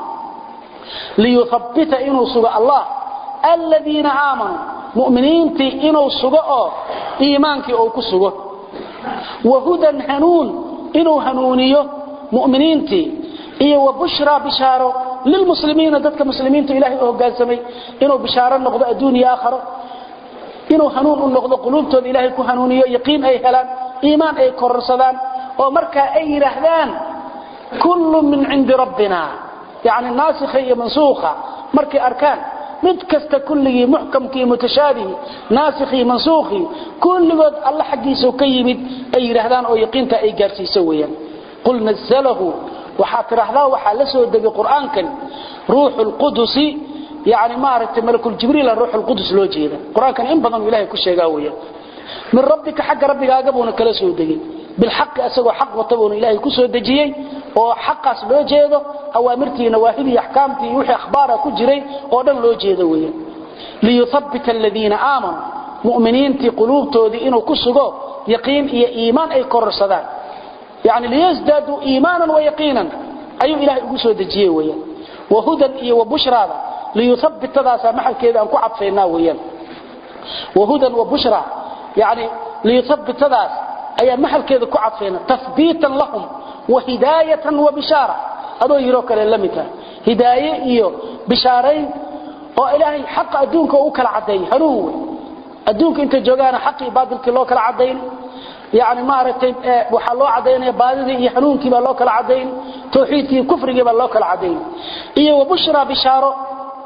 ليثبت إنه سبع الله الذين آمنوا مؤمنين تي إنه سبقوا إيمانك أو كسبه وهدى هنون إنه هنونيه مؤمنين تي إيه وبشرى بشارة للمسلمين ذاتك مسلمين تي إلهي أو قاسمي إنه بشارة نقضى الدنيا آخر إنه هنون نقضى قلوبته إلهي كهنونيه يقين أي هلان إيمان أي كرسدان ومركا أي رهدان كل من عند ربنا يعني الناسخة منسوخة مركي أركان متكست كله محكم كي متشابه ناسخي منسوخي كل قد الله حقيسه كيمد أي رهدان أو يقينت أي قرسي سويا قل نزله وحاتر أهلا وحالسه الدقي قرآن كان روح القدس يعني ما أردت ملك الجبريل الروح القدس لو جيدا قرآن كان إنبضا إلهي كل شيء قوية من ربك حق ربك أقبونا كلاسه الدقي بالحق أسوى حق وطبون إلهي كسو الدجيي وحق أسلو جيدا أوامرتي نواهبي أحكامتي يوحي أخبارها كجري ودن لو جيدا ويا ليثبت الذين آمنوا مؤمنين تي قلوبتو دي إنو كسو يقين إيمان أي كرسدان يعني ليزدادوا إيمانا ويقينا أي إلهي كسو الدجيي ويا وهدى وبشرى ليثبت ذا سامحل كذا أنكو عبفينا ويا وهدى وبشرى يعني ليثبت ذا أي محل كذا كعطفين تثبيتا لهم وهداية وبشارة هذا يروك للمتا هداية إيو بشارين وإلهي حق أدونك وكل عدين هنوه أدونك أنت جوغانا حقي بادلك لوك العدين يعني ما رتب وحلو عدين بادلي يحنونك بلوك العدين توحيدك كفرك بلوك العدين إيو وبشرى بشارة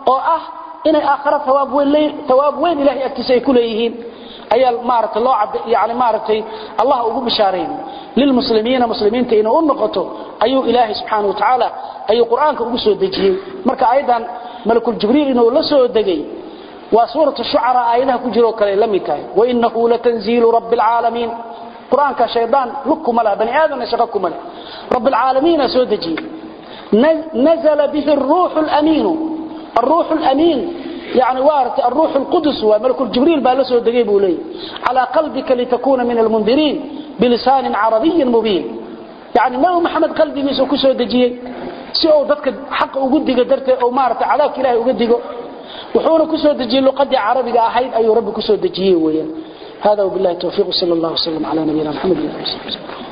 oo ah inay aakhira thawaab weyn ilaahay agtiisa ku leeyihiin ayaa maartay loo cad yaani maartay Allah ugu bishaareeyay lil muslimiinta inuu u noqoto ayuu ilaahay subhanahu wa ta'ala ayuu quraanka ugu soo dejiyay marka ayadan malakul jibriil inuu la soo degay wa suuratu shu'ara ayadaha ku jiro kale lamid tahay wa innahu latanzilu rabbil alamin quraanka shaydaan lukum la bani aadam shaqakum la rabbil alamin soo dejiyay nazala bihi ar-ruhul amin ar-ruhul amin يعني وارد الروح القدس وملك الجبريل بالسو دغي بولي على قلبك لتكون من المنذرين بلسان عربي مبين يعني ما محمد قلبي ميسو كسو دجيه سي او ددك حق ugu diga dartay oo maarta cadaabka ilaahay uga digo wuxuuna kusoo dajiyay luqadii carabiga ahayd ayuu rabbi kusoo dajiyay weeyaan hada wabillahi tawfiiq sallallahu alayhi wa sallam ala nabiyina muhammad wa alihi